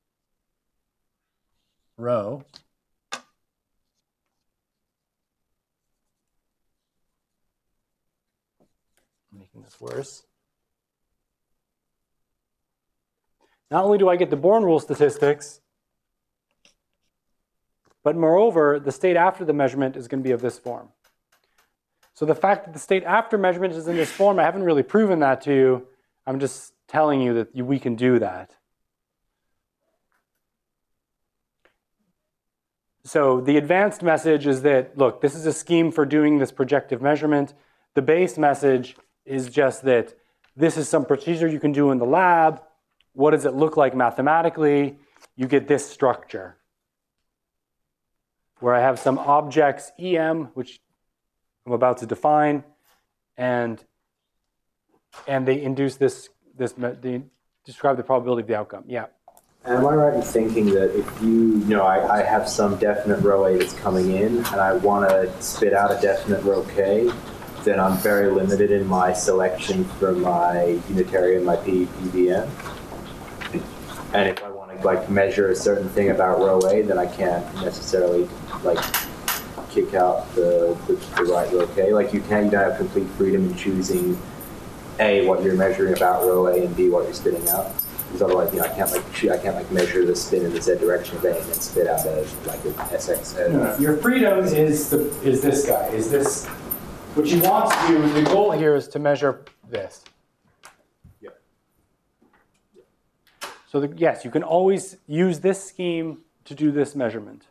rho. Making this worse. Not only do I get the Born rule statistics, but moreover, the state after the measurement is going to be of this form. So the fact that the state after measurement is in this form, I haven't really proven that to you. I'm just telling you that we can do that. So the advanced message is that, look, this is a scheme for doing this projective measurement. The base message is just that this is some procedure you can do in the lab. What does it look like mathematically? You get this structure, where I have some objects E M, which I'm about to define, and and they induce this this they describe the probability of the outcome. Yeah. Am I right in thinking that if you, you know, I, I have some definite row A that's coming in, and I want to spit out a definite row K, then I'm very limited in my selection for my unitary and my P, P B M. And if I want to like measure a certain thing about row A, then I can't necessarily like kick out the, the, the right row K. Like you can't, you don't have complete freedom in choosing A, what you're measuring about rho A, and B, what you're spitting out. Because otherwise, you know, I can't like shoot, I can't like measure the spin in the z direction of A and then spit out a like an S X. Uh, No, no. Your freedom is the is this guy. Is this what you want to do? The goal here is to measure this. Yeah. So the, yes, you can always use this scheme to do this measurement.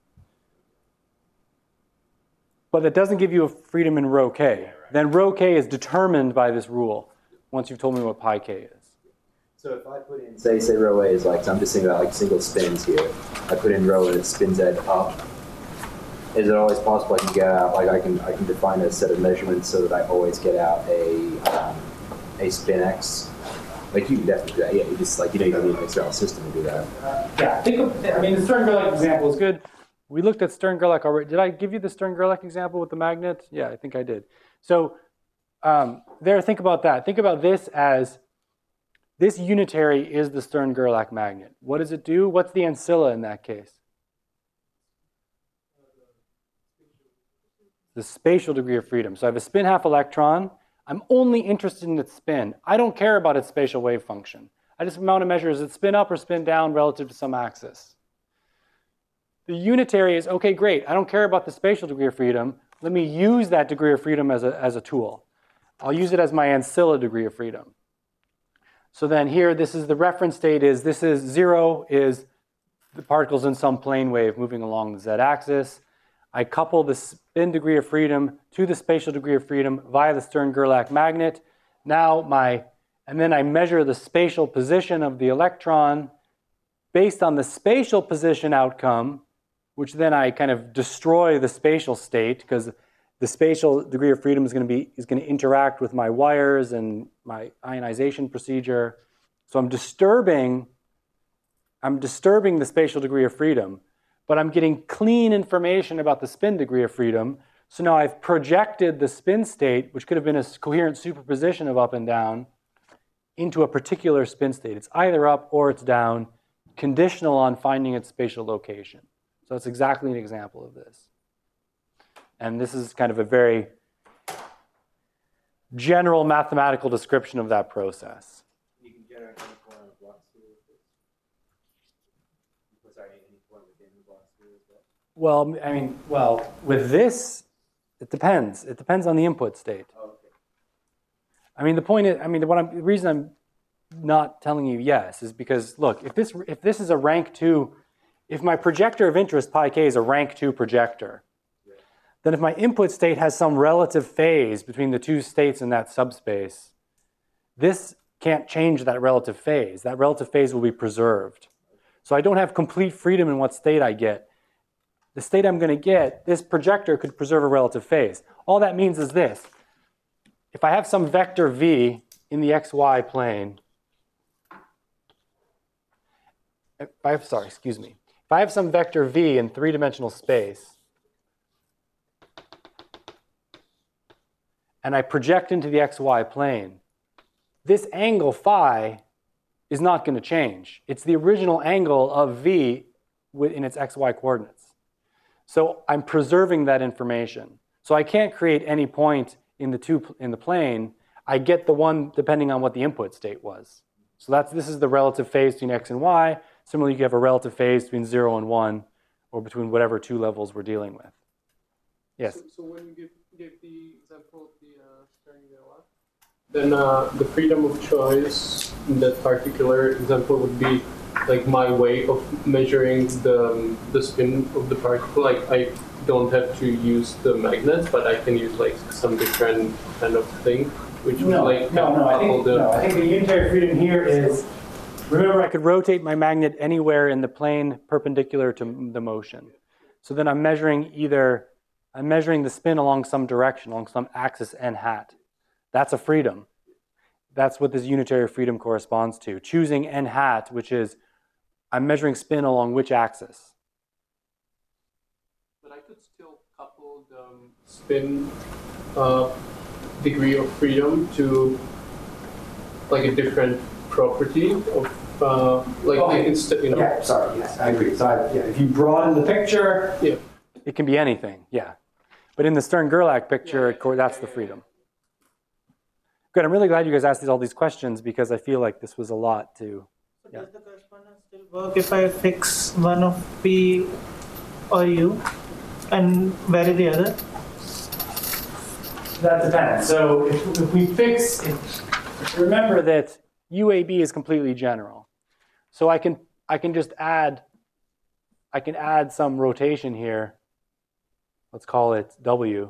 But that doesn't give you a freedom in rho k. Then rho k is determined by this rule. Once you've told me what pi k is. So if I put in, say, say rho A is like, so I'm just thinking about like single spins here. I put in rho and it spins Z up. Is it always possible I can get out, like I can I can define a set of measurements so that I always get out a um, a spin X? Like you can definitely do that. Yeah, you just like, you know, you need an external system to do that. Uh, yeah, think of, I mean, the Stern-Gerlach example is good. We looked at Stern-Gerlach already. Did I give you the Stern-Gerlach example with the magnet? Yeah, I think I did. So um, there, think about that. Think about this as, this unitary is the Stern-Gerlach magnet. What does it do? What's the ancilla in that case? The spatial degree of freedom. So I have a spin half electron. I'm only interested in its spin. I don't care about its spatial wave function. I just want to measure, is it spin up or spin down relative to some axis? The unitary is, okay, great. I don't care about the spatial degree of freedom. Let me use that degree of freedom as a, as a tool. I'll use it as my ancilla degree of freedom. So then here, this is the reference state is, this is zero is the particles in some plane wave moving along the z-axis. I couple the spin degree of freedom to the spatial degree of freedom via the Stern-Gerlach magnet. Now my, and then I measure the spatial position of the electron based on the spatial position outcome, which then I kind of destroy the spatial state because the spatial degree of freedom is going to be is going to interact with my wires and my ionization procedure. So I'm disturbing, I'm disturbing the spatial degree of freedom. But I'm getting clean information about the spin degree of freedom. So now I've projected the spin state, which could have been a coherent superposition of up and down, into a particular spin state. It's either up or it's down, conditional on finding its spatial location. So that's exactly an example of this. And this is kind of a very general mathematical description of that process. You can generate any form of block sphere with this. Sorry, any form within the block sphere as well. Well, I mean, well, with this, it depends. It depends on the input state. Oh, okay. I mean, the point is, I mean, the, what I'm, the reason I'm not telling you yes is because, look, if this, if this is a rank two, if my projector of interest, pi k, is a rank two projector, yeah, then if my input state has some relative phase between the two states in that subspace, this can't change that relative phase. That relative phase will be preserved. So I don't have complete freedom in what state I get. The state I'm going to get, this projector could preserve a relative phase. All that means is this. If I have some vector v in the xy plane, if I have, sorry, excuse me. If I have some vector v in three-dimensional space, and I project into the xy plane, this angle phi is not going to change. It's the original angle of v in its xy coordinates. So I'm preserving that information. So I can't create any point in the two in the plane. I get the one depending on what the input state was. So that's this is the relative phase between x and y. Similarly, you can have a relative phase between zero and one, or between whatever two levels we're dealing with. Yes. So, so when you give, gave the example of the uh, Stern-Gerlach, then uh, the freedom of choice in that particular example would be like my way of measuring the the spin of the particle. Like I don't have to use the magnet, but I can use like some different kind of thing, which No, would like no, no, I think, the, no, I think the unitary freedom here is, remember I could rotate my magnet anywhere in the plane perpendicular to the motion. So then I'm measuring either, I'm measuring the spin along some direction, along some axis n hat. That's a freedom. That's what this unitary freedom corresponds to. Choosing n hat, which is, I'm measuring spin along which axis. But I could still couple the um, spin uh, degree of freedom to like a different property of uh, like Okay. instead, you know. Yeah, sorry, yes, I agree. So I, yeah, if you broaden the picture, Yeah. it can be anything, yeah. But in the Stern-Gerlach picture, Yeah, it co- that's yeah, the yeah, freedom. Good. I'm really glad you guys asked these, all these questions because I feel like this was a lot to. So Yeah. does the correspondence still work if I fix one of P or U and vary the other? That depends. So if, if we fix, if, remember that U A B is completely general. So I can I can just add, I can add some rotation here. Let's call it W.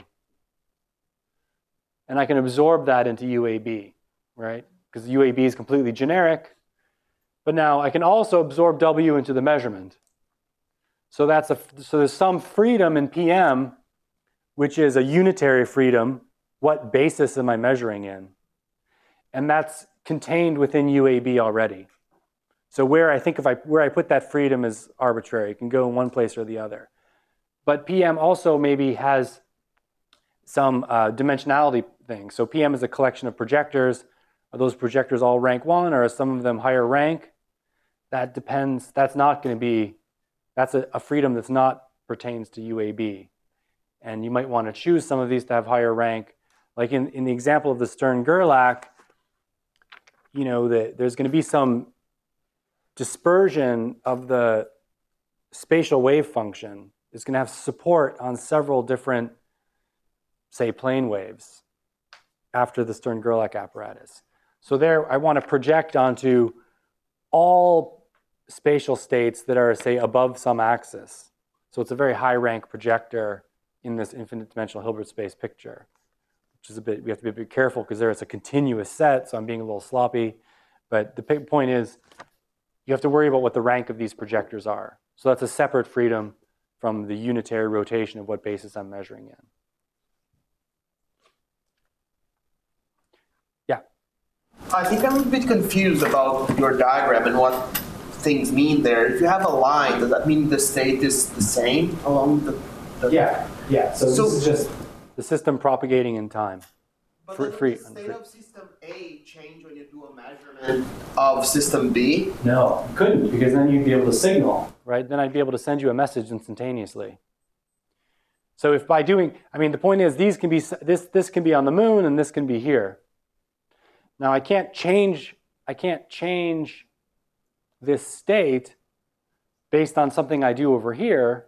And I can absorb that into U A B, right? Because U A B is completely generic. But now I can also absorb W into the measurement. So that's a so there's some freedom in P M, which is a unitary freedom. What basis am I measuring in? And that's contained within U A B already. So where I think if I where I put that freedom is arbitrary. It can go in one place or the other. But P M also maybe has some uh, dimensionality things. So P M is a collection of projectors. Are those projectors all rank one, or are some of them higher rank? That depends. That's not going to be, that's a, a freedom that's not pertains to U A B. And you might want to choose some of these to have higher rank. Like in, in the example of the Stern-Gerlach, you know, the, there's going to be some dispersion of the spatial wave function. It's going to have support on several different, say, plane waves after the Stern-Gerlach apparatus. So there, I want to project onto all spatial states that are, say, above some axis. So it's a very high-rank projector in this infinite dimensional Hilbert space picture, which is a bit, we have to be a bit careful because there it's a continuous set, so I'm being a little sloppy. But the point is, you have to worry about what the rank of these projectors are. So that's a separate freedom from the unitary rotation of what basis I'm measuring in. Yeah? I think I'm a bit confused about your diagram and what things mean there. If you have a line, does that mean the state is the same along the... the Yeah, yeah. So, So- this is just the system propagating in time. But Free- does free- the state of system A change when you do a measurement of system B? No, you couldn't, because then you'd be able to signal, right? Then I'd be able to send you a message instantaneously. So if by doing, I mean, the point is these can be, this, this can be on the moon and this can be here. Now I can't change, I can't change this state based on something I do over here,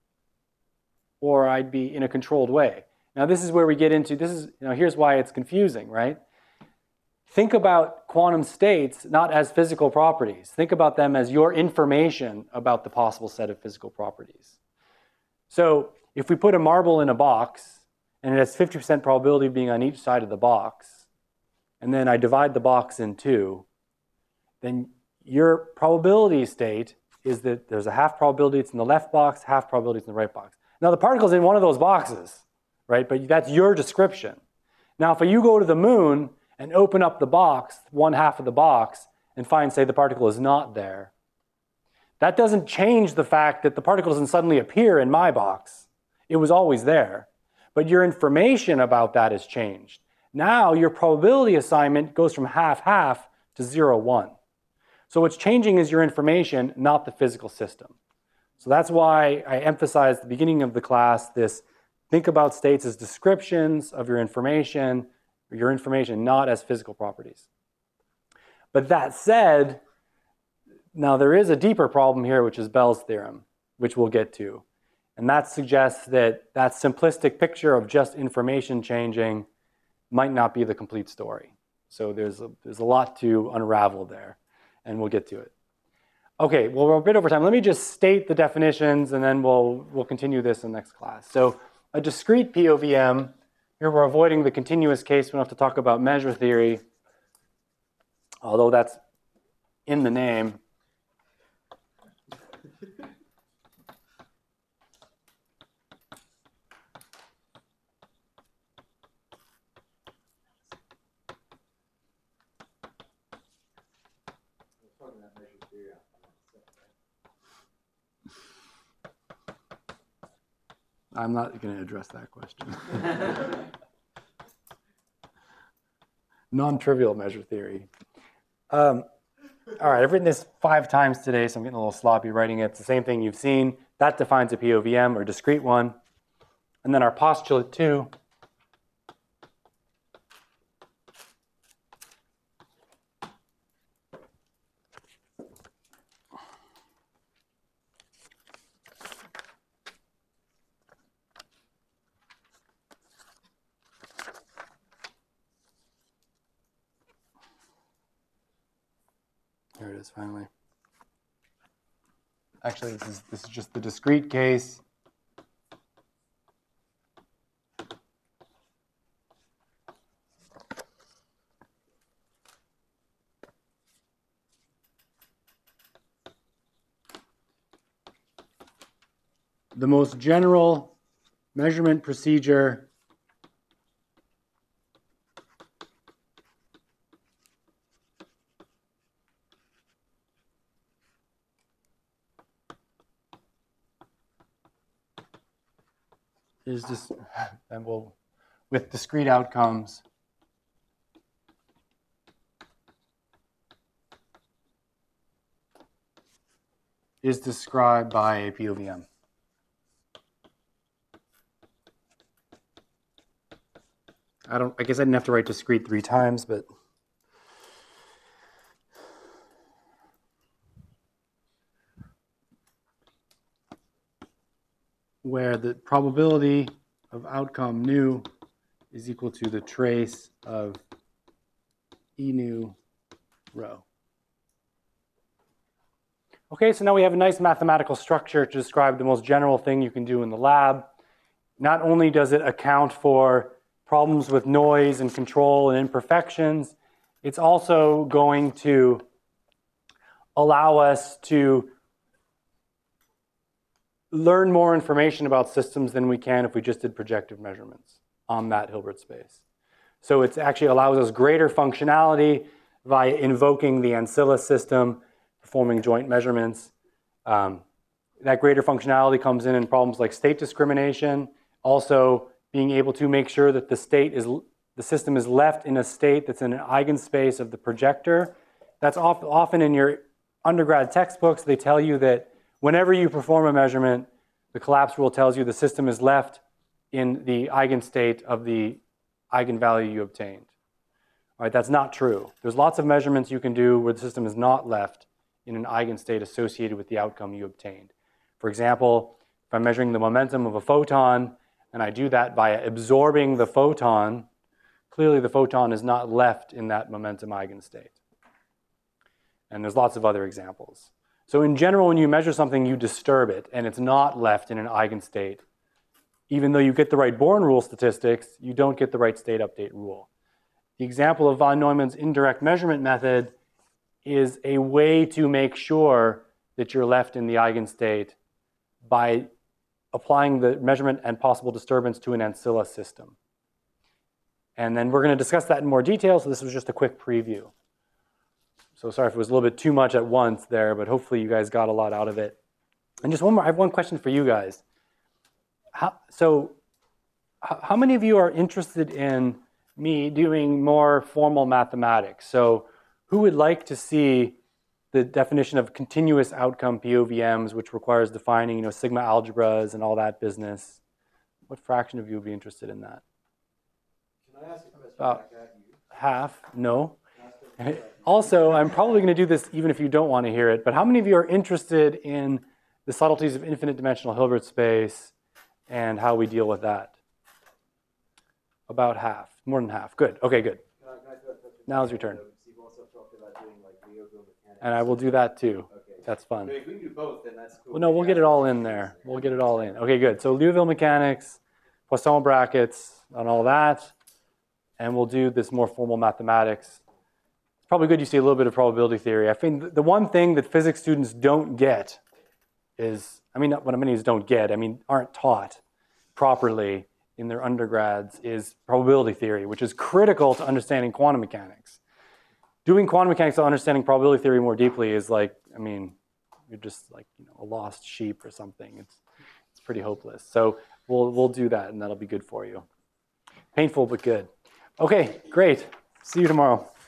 or I'd be in a controlled way. Now this is where we get into, this is, you know, here's why it's confusing, right? Think about quantum states not as physical properties. Think about them as your information about the possible set of physical properties. So if we put a marble in a box, and it has fifty percent probability of being on each side of the box, and then I divide the box in two, then your probability state is that there's a half probability it's in the left box, half probability it's in the right box. Now the particle's in one of those boxes, right? But that's your description. Now if you go to the moon and open up the box, one half of the box, and find, say, the particle is not there, that doesn't change the fact that the particle doesn't suddenly appear in my box. It was always there. But your information about that has changed. Now your probability assignment goes from half-half to zero one. So what's changing is your information, not the physical system. So that's why I emphasized at the beginning of the class this, think about states as descriptions of your information, or your information not as physical properties. But that said, now there is a deeper problem here, which is Bell's theorem, which we'll get to. And that suggests that that simplistic picture of just information changing might not be the complete story. So there's a, there's a lot to unravel there, and we'll get to it. Okay, well, we're a bit over time. Let me just state the definitions, and then we'll, we'll continue this in the next class. So a discrete P O V M, here we're avoiding the continuous case. We don't have to talk about measure theory, although that's in the name. I'm not going to address that question. Non-trivial measure theory. Um, all right, I've written this five times today, so I'm getting a little sloppy writing it. It's the same thing you've seen. That defines a P O V M, or discrete one. And then our postulate two There it is, finally. Actually, this is, this is just the discrete case. The most general measurement procedure is just, and we'll, with discrete outcomes, is described by a P O V M. I don't, I guess I didn't have to write discrete three times, but where the probability of outcome nu is equal to the trace of E nu rho. Okay, so now we have a nice mathematical structure to describe the most general thing you can do in the lab. Not only does it account for problems with noise and control and imperfections, it's also going to allow us to learn more information about systems than we can if we just did projective measurements on that Hilbert space. So it actually allows us greater functionality via invoking the Ancilla system, performing joint measurements. Um, that greater functionality comes in in problems like state discrimination, also being able to make sure that the state is, the system is left in a state that's in an eigenspace of the projector. That's often in your undergrad textbooks. They tell you that whenever you perform a measurement, the collapse rule tells you the system is left in the eigenstate of the eigenvalue you obtained. All right, that's not true. There's lots of measurements you can do where the system is not left in an eigenstate associated with the outcome you obtained. For example, if I'm measuring the momentum of a photon, and I do that by absorbing the photon, clearly the photon is not left in that momentum eigenstate. And there's lots of other examples. So in general, when you measure something, you disturb it, and it's not left in an eigenstate. Even though you get the right Born rule statistics, you don't get the right state update rule. The example of von Neumann's indirect measurement method is a way to make sure that you're left in the eigenstate by applying the measurement and possible disturbance to an Ancilla system. And then we're going to discuss that in more detail, so this was just a quick preview. So sorry if it was a little bit too much at once there, but hopefully you guys got a lot out of it. And just one more, I have one question for you guys. How, so how many of you are interested in me doing more formal mathematics? So who would like to see the definition of continuous outcome P O V Ms, which requires defining, you know, sigma algebras and all that business? What fraction of you would be interested in that? Can I ask a question About back at you? half? No. Also, I'm probably going to do this even if you don't want to hear it, but how many of you are interested in the subtleties of infinite dimensional Hilbert space and how we deal with that? About half, more than half. Good. Okay, good. Can I, can I throw a question? Now's your turn. You've also talked about doing like Liouville mechanics. And I will do that too. Okay. That's fun. So if we can do both, then that's cool. Well, no, we'll get it all in there. We'll get it all in. Okay, good. So Liouville mechanics, Poisson brackets, and all that. And we'll do this more formal mathematics. It's probably good you see a little bit of probability theory. I think the one thing that physics students don't get is, I mean, what I mean is don't get, I mean, aren't taught properly in their undergrads is probability theory, which is critical to understanding quantum mechanics. Doing quantum mechanics to understanding probability theory more deeply is like, I mean, you're just like, you know, a lost sheep or something. It's, it's pretty hopeless. So we'll, we'll do that, and that'll be good for you. Painful, but good. Okay, great. See you tomorrow.